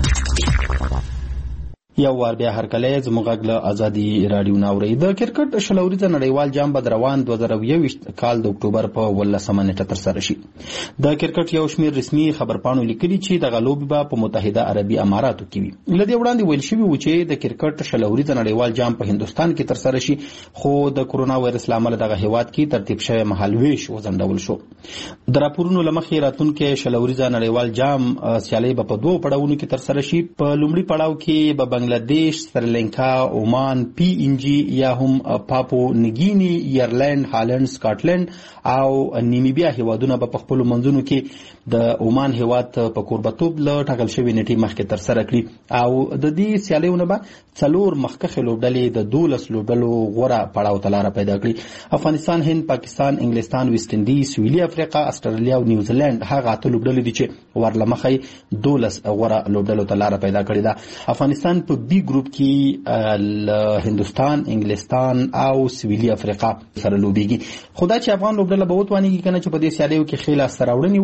یو وار بیا هرکلی زموږ غږ له ازادي راډیو نه اورئ. د کرکټ شل اوریزه نړیوال جام به د روان دوه زره یوویشت کال د اکتوبر په ولسمه نیټه ترسره شي. د کرکټ یو شمېر رسمي خبرپاڼو لیکلي چې دغه لوبې به په متحده عربي اماراتو کې وي. له دې وړاندې ویل شوي و چې د کرکټ شل اوریزه نړیوال جام په هندوستان کې ترسره شي، خو د کرونا وایرس له امله دغه هیواد کې ترتیب شوی مهالویش وځنډول شو. د راپورونو له مخې راتلونکی شل اوریزه نړیوال جام سیالۍ به په دوو پړاوونو کې ترسره شي. په لومړي پړاو کې به بنگلاديش، سریلانکا، عمان، پی ان جي یا هم پاپو نګینی، ایرلند، هالند، سکاټلند او نیمیبیا هیوادونه به په خپلو منځونو کې د عمان هیواد په کوربتوب له ټاکل شوې نیټې مخکې ترسره کړي او د دې سیالیو نه به څلور مخکښې لوبډلې د دولس لوبډلو غوره پړاو ته لاره پیدا کړي. افغانستان، هند، پاکستان، انګلستان، ویسټ انډیز، سویلي افریقا، استرالیا او نیوزیلند هغه اته لوبډلې دي چې ورلمخې دولس غوره لوبډلو ته لاره پیدا کړې ده. افغانستان په بي ګروپ کې هندوستان، انګلستان او سویلي افریقا سره لوبېږي. خو دا چې افغان لوبډله به وتوانېږي که نه چې په دې سیالیو کې ښې لاسته راوړنې ولري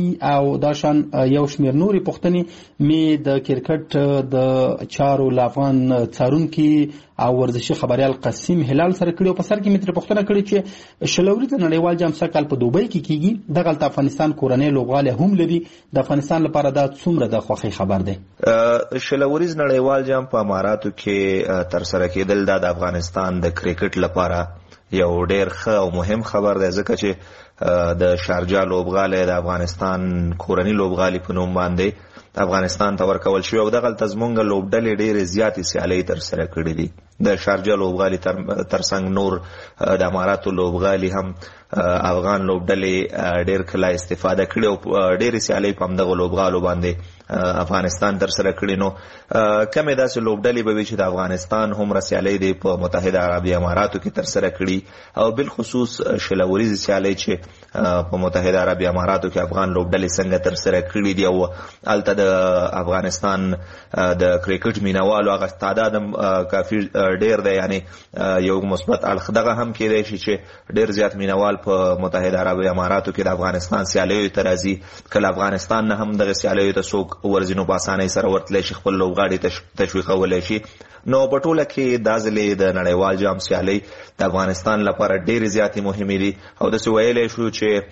او دا شان یو شمیر نوري پوښتنې مې د کرکټ د چارو لافغان څارونکي او ورزشي خبريال قسیم هلال سره کړي او په سر کې مې تر پوښتنه کړې چې شلوري د نړیوال جام سکهال په دوبۍ کې کیږي دغه افغانستان کورنۍ لوبغاړي هم لري د افغانستان لپاره دا څومره د خوښۍ خبر دی. شلوري نړیوال جام په اماراتو کې تر سره کېدل د افغانستان د کرکټ لپاره یو ډېر ښه او مهم خبر دی ځکه چې د شارجه لوبغالی د افغانستان کورنۍ لوبغالي په نوم باندې افغانستان ته ورکول شوی او دغلته زمونږ لوبډلې ډېرې زیاتې سیالۍ ترسره کړي دي. د شارجه لوبغالي ترڅنګ نور د اماراتو لوبغالي هم افغان لوبډلې ډېر کله استفاده کړي او ډېرې سیالۍ په همدغه لوبغالو باندې افغانستان ترسره کړي. نو کمې داسې لوبډلې به وي چې د افغانستان هومره سیالۍ دي په متحده عربي اماراتو کې ترسره کړي او بالخصوص شلوریزې سیالۍ چې په متحده عربي اماراتو کې افغان لوبډلې څنګه ترسره کړي دي او هلته د افغانستان د کرکټ مینوالو هغه تعداد هم کافي ډېر دی، یعنی یو مثبت اړخ دغه هم کېدی شي چې ډېر زیات مینوال په متحده عربي اماراتو کې د افغانستان سیالیو ته راځي. کله افغانستان نه هم دغه سیالیو ته څوک ورځي نو په اسانۍ سره ورتلی شي، خپل لوبغاړي تشویقولی شي. نو په ټوله کې دا ځلې د نړیوال جام سیالۍ د افغانستان لپاره ډېرې زیاتې مهمې دي او داسې ویلی شو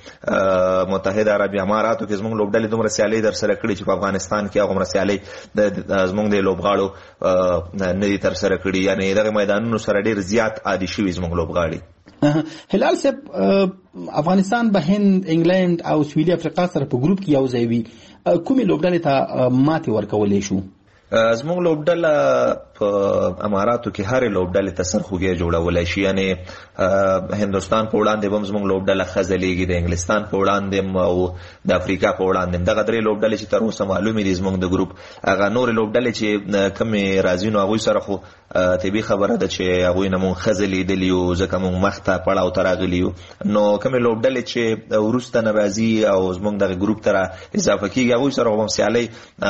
چې متحده عربي اماراتو کې زموږ لوبډلې دومره سیالۍ درسره کړي چې په افغانستان کې هغومره سیالۍ زموږ د لوبغاړو نه دي ترسره کړي، یعنې دغه میدانونو سره ډېر زیات عادي شوي زموږ لوبغاړي. هلال صاحب، افغانستان به هند، انګلند او سویلي افریقا سره په ګروپ کې یو ځای وي، کومې لوبډلې ته ماتې ورکولی شو؟ زموږ لوبډله په اماراتو کې هرې لوبډلې ته سرخوږی جوړولی شي، یعنې هندوستان په وړاندې به هم زموږ لوبډله ښه ځلیږي، د انګلستان په وړاندې هم او د افریقا په وړاندې هم. دغه درې لوبډلې چې تر اوسه معلومې دي زموږ د ګروپ، هغه نورې لوبډلې چې کومې راځي نو هغوی سره خو طبیعي خبره ده چې هغوی نه مونږ ښه ځلیدلي یو ځکه مونږ مخته پړاو ته راغلي یو. نو کومې لوبډلې چې وروسته نه راځي او زموږ دغه ګروپ ته را اضافه کېږي هغوی سره به هم سیالۍ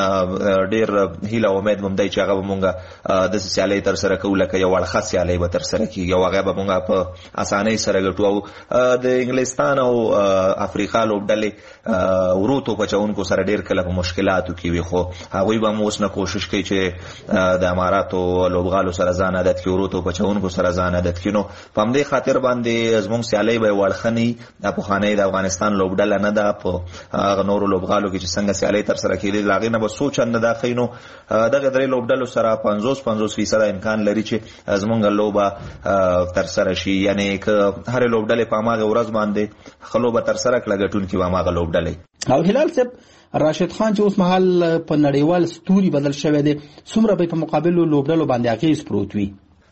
ډېر هیله او امید به هم دی چې هغه به مونږ داسې سیالۍ ترسره کوو لکه یو وړ ښه سیالۍ به ترسره کېږي او هغه به مونږ په اسانۍ سره ګټو. او د انګلستان او افریقا لوبډلې ورو توپ اچوونکو سره ډېر کله په مشکلاتو کې وي، خو هغوی به هم اوس نه کوشش کوي چې د اماراتو لوبغالو سره ځان عادت کړي، ورو توپ اچوونکو سره ځان عادت کړي. نو په همدې خاطر باندې زموږ سیالۍ به یې وړ ښه نه وي. دا پخوانۍ د افغانستان لوبډله نه ده، په هغه نورو لوبغالو کې چې څنګه سیالۍ ترسره کېدې د هغې نه به څو چنده دا ښیي. نو دغه درې لوبډلو سره پنځوس پنځوس فیصده امکان لري چې زموږ لوبه ترسره شي، یعنې که هرې لوبډلې په هماغه ورځ باندې ښه لوبه ترسره کړه ګټونکي به هماغه لوبډلې. او هلال صاحب، راشد خان چې اوس مهال په نړیوال ستوري بدل شوی دی، څومره به په مقابلو لوبډلو باندې اغېز پروت وي؟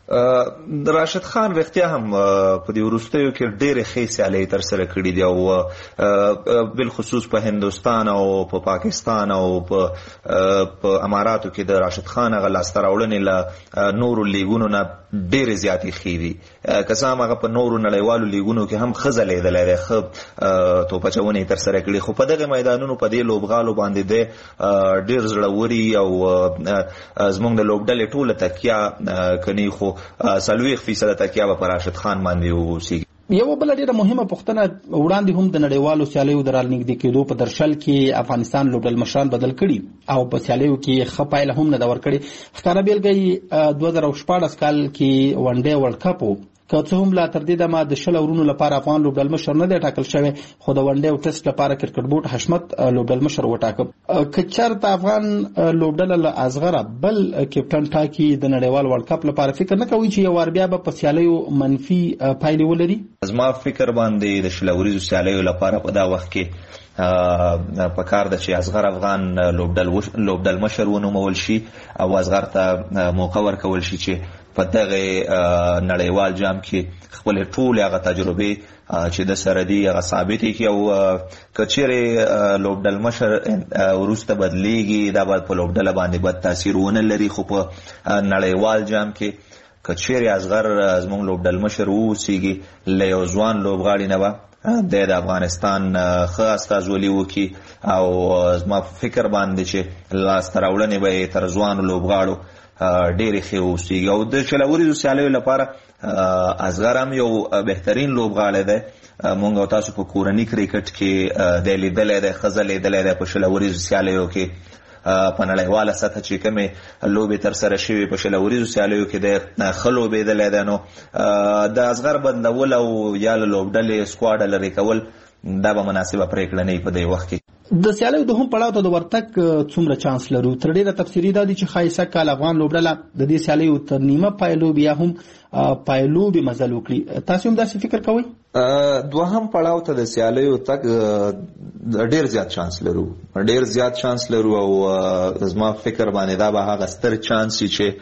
راشد خان رښتیا هم په دې وروستیو کې ډېرې ښې سیالۍ ترسره کړي دي او بالخصوص په هندوستان او په پاکستان او په اماراتو کې د راشد خان هغه لاسته راوړنې له نورو لیګونو نه ډېرې زیاتې ښې دي. که څه هم هغه په نورو نړیوالو لیګونو کې هم ښه ځلیدلی دی، ښه توپ اچونې یې ترسره کړي، خو په دغې میدانونو په دې لوبغالو باندې دی ډېر زړوري او زموږ د لوبډلې ټوله تکیه کني، خو څلوېښت فیصده تکیه به په راشد خان باندې واوسېږي. یوه بله ډېره مهمه پوښتنه، وړاندې هم د نړیوالو سیالیو د رانږدې کېدو په درشل کې افغانستان لوبډل مشران بدل کړي او په سیالیو کې ښه پایله هم نه ده ورکړې. ښکاره بېلګه یې دوه زره شپاړس کال کې ون ډے ورلډ کپ و، که څه هم لا تر دې دمه د شل اورونو لپاره افغان لوبډل مشر نه دی ټاکل شوی، خو د ون ډے او ټسټ لپاره کرکټ بورډ حشمت لوبډل مشر وټاکه. که چېرته افغان لوبډله له اصغره بل کپټن ټاکي د نړیوال ورلډ کپ لپاره، فکر نه کوي چې یو وار بیا به په سیالیو منفي پایلې ولري؟ زما فکر باندې د شل اوریزو سیالیو لپاره په دا وخت کې په کار ده چې اصغر افغان لوبډل مشر ونومول شي او اصغر ته موقع ورکول شي چې په دغه نړیوال جام کې خپلې ټولې هغه تجربې چې د سره دي هغه ثابتې کړي. او که چیرې لوبډل مشر وروسته بدلیږي دا باید په لوبډله باندې بد تاثیر ونه لري، خو په نړیوال جام کې که چیرې اصغر زموږ لوبډل مشر واوسېږي له یو ځوان لوبغاړي نه به د افغانستان ښه استازولي وکړي او زما فکر باندې چې لاسته راوړنې به یې تر ځوانو لوبغاړو ډېرې ښې اوسېږي. او د شلوریزو سیالیو لپاره اصغر هم یو بهترین لوبغاړی دی. مونږ او تاسو په کورني کرکټ کې دی لیدلی دی، ښه ځه لیدلی دی په شلوریزو سیالیو کې. په نړیواله سطح چې کومې لوبې ترسره شوي په شلوریزو سیالیو کې دی ښه لوبېدلی دی. نو د اصغر بدلول او یا له لوبډلې سکواډه لرې کول دا به مناسبه پرېکړه نه وي په دې وخت کې. د سیالیو دوهم پړاو ته د ورتګ څومره چانس لرو؟ تر ډېره تفصیلي دا دي چې ښایي سږ کال افغان لوبډله د دې سیالیو تر نیمه پایلوب یا هم پایلوبې مزل وکړي. تاسو هم داسې فکر کوئ؟ دوهم پړاو ته د سیالیو تګ ډېر زیات چانس لرو، ډېر زیات چانس لرو. او زما فکر باندې دا به هغه ستر چانس وي چې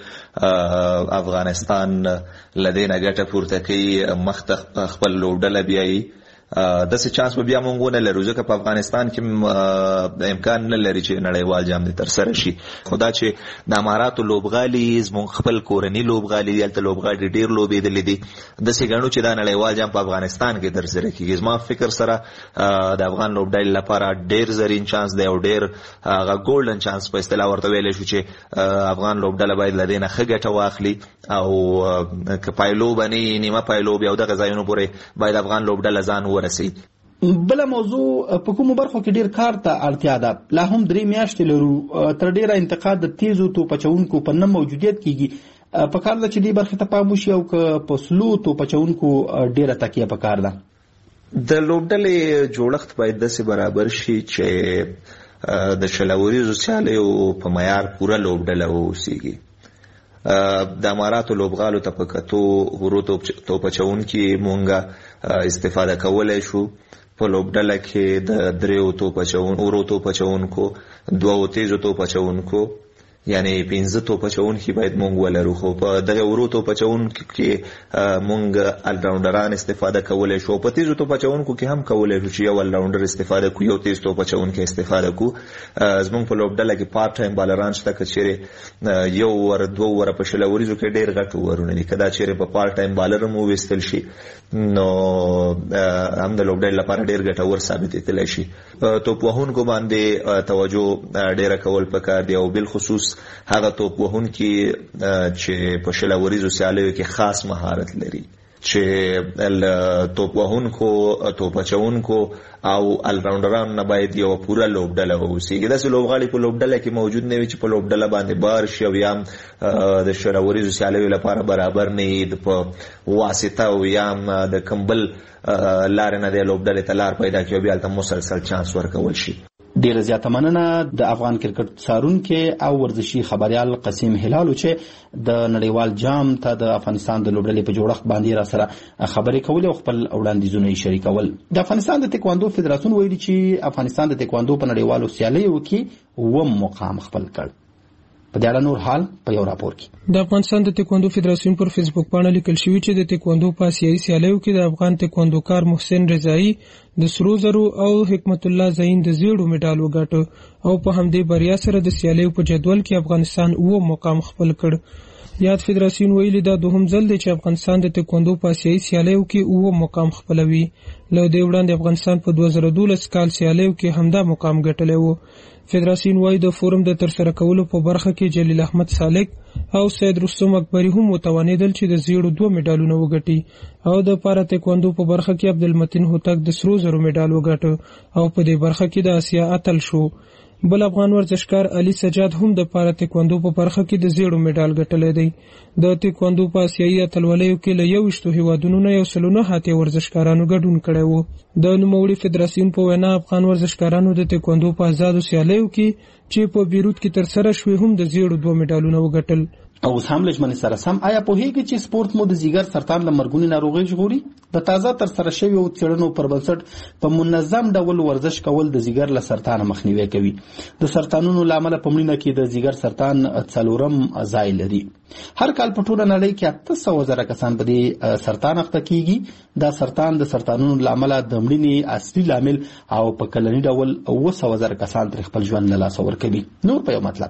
افغانستان له دې نه ګټه پورته کوي، مخ ته خپل لوبډله بیایي. داسې چانس به بیا موږ ونه لرو ځکه په افغانستان کې امکان نه لري چې نړیوال جام دې ترسره شي. خو دا چې د اماراتو لوبغالي زموږ خپل کورني لوبغالي دي، هلته لوبغاړي ډېر لوبېدلي دي، داسې ګڼو چې دا نړیوال جام په افغانستان کې ترسره کېږي. زما فکر سره د افغان لوبډلې لپاره ډېر زرین چانس دی او ډېر هغه ګولډن چانس په اصطلاح ورته ویلی شو چې افغان لوبډله باید له دې نه ښه ګټه واخلي. او که پایلوبه نه وي، نیمه پایلوب او دغه ځایونو پورې باید افغان لوبډله ځان ورسي. بله موضوع په کومو برخو کې ډېر کار ته اړتیا ده؟ لا هم درې میاشتې لرو، تر ډېره انتقاد د تیزو توپ اچوونکو په نه موجودیت کېږي. په کار ده چې دې برخې ته پام وشي او که په سلو توپ اچوونکو ډېره تکیه په کار ده. د لوبډلې جوړښت باید داسې برابر شي چې د شلوریزو سیالیو په معیار پوره لوبډله واوسېږي. د اماراتو لوبغالو ته په کتو ورو توپ اچوونکي مونږه استفاده کولی شو. په لوبډله کې د دریو توپ اچوونکو، ورو توپ اچوونکو، دوو تیزو توپ اچوونکو، یعنی پنځه توپ اچوونکي باید مونږ ولرو. خو په دغه ورو توپ اچوونکو کې مونږ الراونډران استفاده کولی شو. په تیزو توپ اچوونکو کې هم کولی شو چې یو الراونډر استفاده کو، یو تیز توپ اچوونکی استفاده کو. زمونږ په لوبډله کې پارت ټایم بالران شته که چیرې یو ور دوه وره په شلوریزو کې ډېر غټ ورونه دي، که دا چیرې په پارت ټایم بالر هم وویستل شي نو هم د لوبډلې لپاره ډېر ګټور ثابتېدلی شي. توپ وهونکو باندې توجه ډېره کول پکار دی او بالخصوص هغه توپ وهونکي چې په شلوریزو سیالیو کې خاص مهارت لري، چې توپ وهونکو، توپ اچوونکو او الراونډرانو نه باید یو پوره لوبډله واوسېږي. داسې لوبغاړي په لوبډله کې موجود نه وي چې په لوبډله باندې بار شي او یا هم د شلوریزو سیالیو لپاره برابر نه وي، په واسطه او یا هم د کمبل لارې نه د لوبډلې ته لار پیدا کړي او بیا هلته مسلسل چانس ورکول شي. ډیره زیاته مننه د افغان کرکټ څارونکي او ورزشي خبريال قسیم هلالو چې د نړیوال جام ته د افغانستان د لوبډلې په جوړښت باندې را سره خبرې کولې او خپل وړاندیزونه یې شریکول. د افغانستان د تکواندو فدراسیون ویلي چې افغانستان د تکواندو په نړیوالو سیالیو کې اووم مقام خپل کړ. په دې اړه نور حال په یو راپور کې. د افغانستان د تکواندو فدراسیون پر فیسبوک باندې لیکل شوی چې د تکواندو په آسیایي سیالیو کې د افغان تکواندوکار محسن رضایی د سرو زرو او حکمت الله زین د زیړو میډال وګاټه او په همدې بریا سره د سیالیو په جدول کې افغانستان اووم مقام خپل کړ. یاد فدراسیون ویلي دا دوهم ځل دی چې افغانستان د تکواندو په آسیایي سیالیو کې اووم مقام خپلوي. له دې وړاندې افغانستان په دوه زره دولس کال سیالیو کې همدا مقام ګټلی و. فدراسیون وايي د فورم د ترسره کولو په برخه کې جلیل احمد سالک او سید رستم اکبری هم متوانیدل چې د زیړو دوه میډالونه وګټي او د پارا تکواندو په برخه کې عبدالمتین هوتک د سرو زرو میډال وګاټه او په دې برخه کې د اسیا اتل شو. بل افغان ورزشکار علي سجاد هم د پارا تکواندو په برخه کې د زیړو میډال ګټلی دی. د تکواندو په آسیایي اتلولیو کې له یوویشتو هیوادونو نه یو سل نه اتیا ورزشکارانو ګډون کړی و. د نوموړي فدراسیون په وینا افغان ورزشکارانو د تکواندو په آزادو سیالیو کې چې په بیروت کې ترسره شوې هم د زیړو دوه میډالونه وګټل. اوس هم لږ سره سم آیا پوهیږئ چې سپورت مو د ځیګر سرطان له مرګونې ناروغۍ ژغوري؟ د تازه ترسره شویو څېړنو پر بنسټ په منظم ډول ورزش کول د ځیګر له سرطان مخنیوی کوي. د سرطانونو له امله په مړینه کې د ځیګر سرطان څلورم ځای لري. هر کال په ټوله نړۍ کې اته سوه زره کسان په دې سرطان اخته کیږي. دا سرطان د سرطانونو له امله د مړینې اصلي لامل، او په کلني ډول اوه سوه زره کسان ترې خپل ژوند له لاسه ورکوي. نور په یو مطلب کې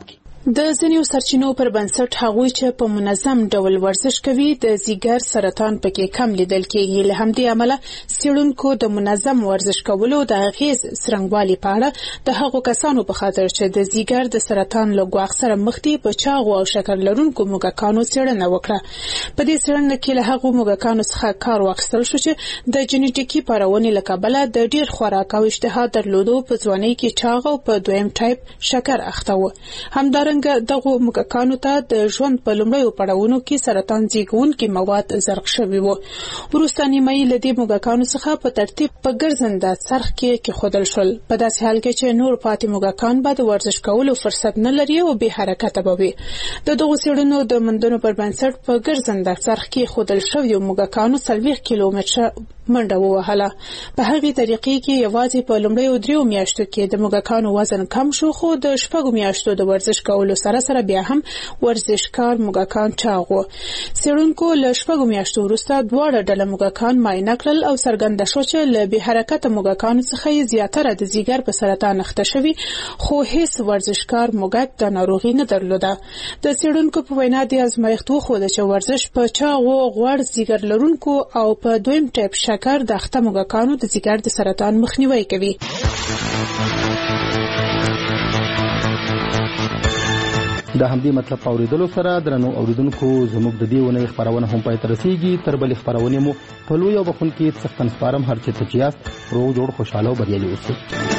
د ځینو سرچینو پر بنسټ هغوی چې په منظم ډول ورزش کوي د ځیګر سرطان پکې کم لیدل کېږي. له همدې امله څېړونکو د منظم ورزش کولو د اغېز څرنګوالي په اړه د هغو کسانو په خاطر چې د ځیګر د سرطان له ګواښ سره مخ دي په چاغو او شکر لرونکو موږکانو څېړنه وکړه. په دې څېړنه کې له هغو موږکانو څخه کار واخیستل شو چې د جنیټیکي پارونې له کبله د ډېر خوراک او اشتها درلودو په ځوانۍ کې چاغ او په دویم ټایپ شکر اخته و. همدارنګه دغه موږکانو ته د ژوند په لومړیو پړاوونو کې سرطان زېږوونکي مواد زرق شوي وو. وروسته نیمایي له دې موږکانو څخه په ترتیب په ګرځنده څرخ کې کېښودل شول، په داسې حال کې چې نور پاتې موږکان به د ورزش کولو فرصت نه لري او بې حرکته به وي. د دغو څېړنو د موندنو پر بنسټ په ګرځنده څرخ کې ایښودل شویو موږکانو څلوېښت کیلومتره منډه ووهله. په هغې طریقې کې یوازې په لومړیو دریو میاشتو کې د موږکانو وزن کم شو، خو د شپږو میاشتو د ورزش کولو سره سره بیا هم ورزشکار موږکان چاغ وو. څېړونکو له شپږو میاشتو وروسته دواړه ډله موږکان معاینه کړل او څرګنده شوه چې له بې حرکته موږکانو څخه یې زیاتره د ځیګر په سرطان اخته شوي، خو هیڅ ورزشکار موږک د ناروغي نه درلوده. د څېړونکو په وینا دې ازمایښت وښوده چې ورزش په چاغو، غوړ، ځیګر لرونکو او په دویم ټایپ شکر د اخته موږکانو د ځیګر د سرطان مخنیوی کوي. د همدې مطلب په اورېدلو سره درنو اورېدونکو زموږ د دې ونې خپرونه هم پای ته رسېږي. تر بلې خپرونې مو په لوی او بخښونکي څښتن سپارم. هر چېرته چې یاست روغ جوړ خوشحاله او بریالي اوسئ.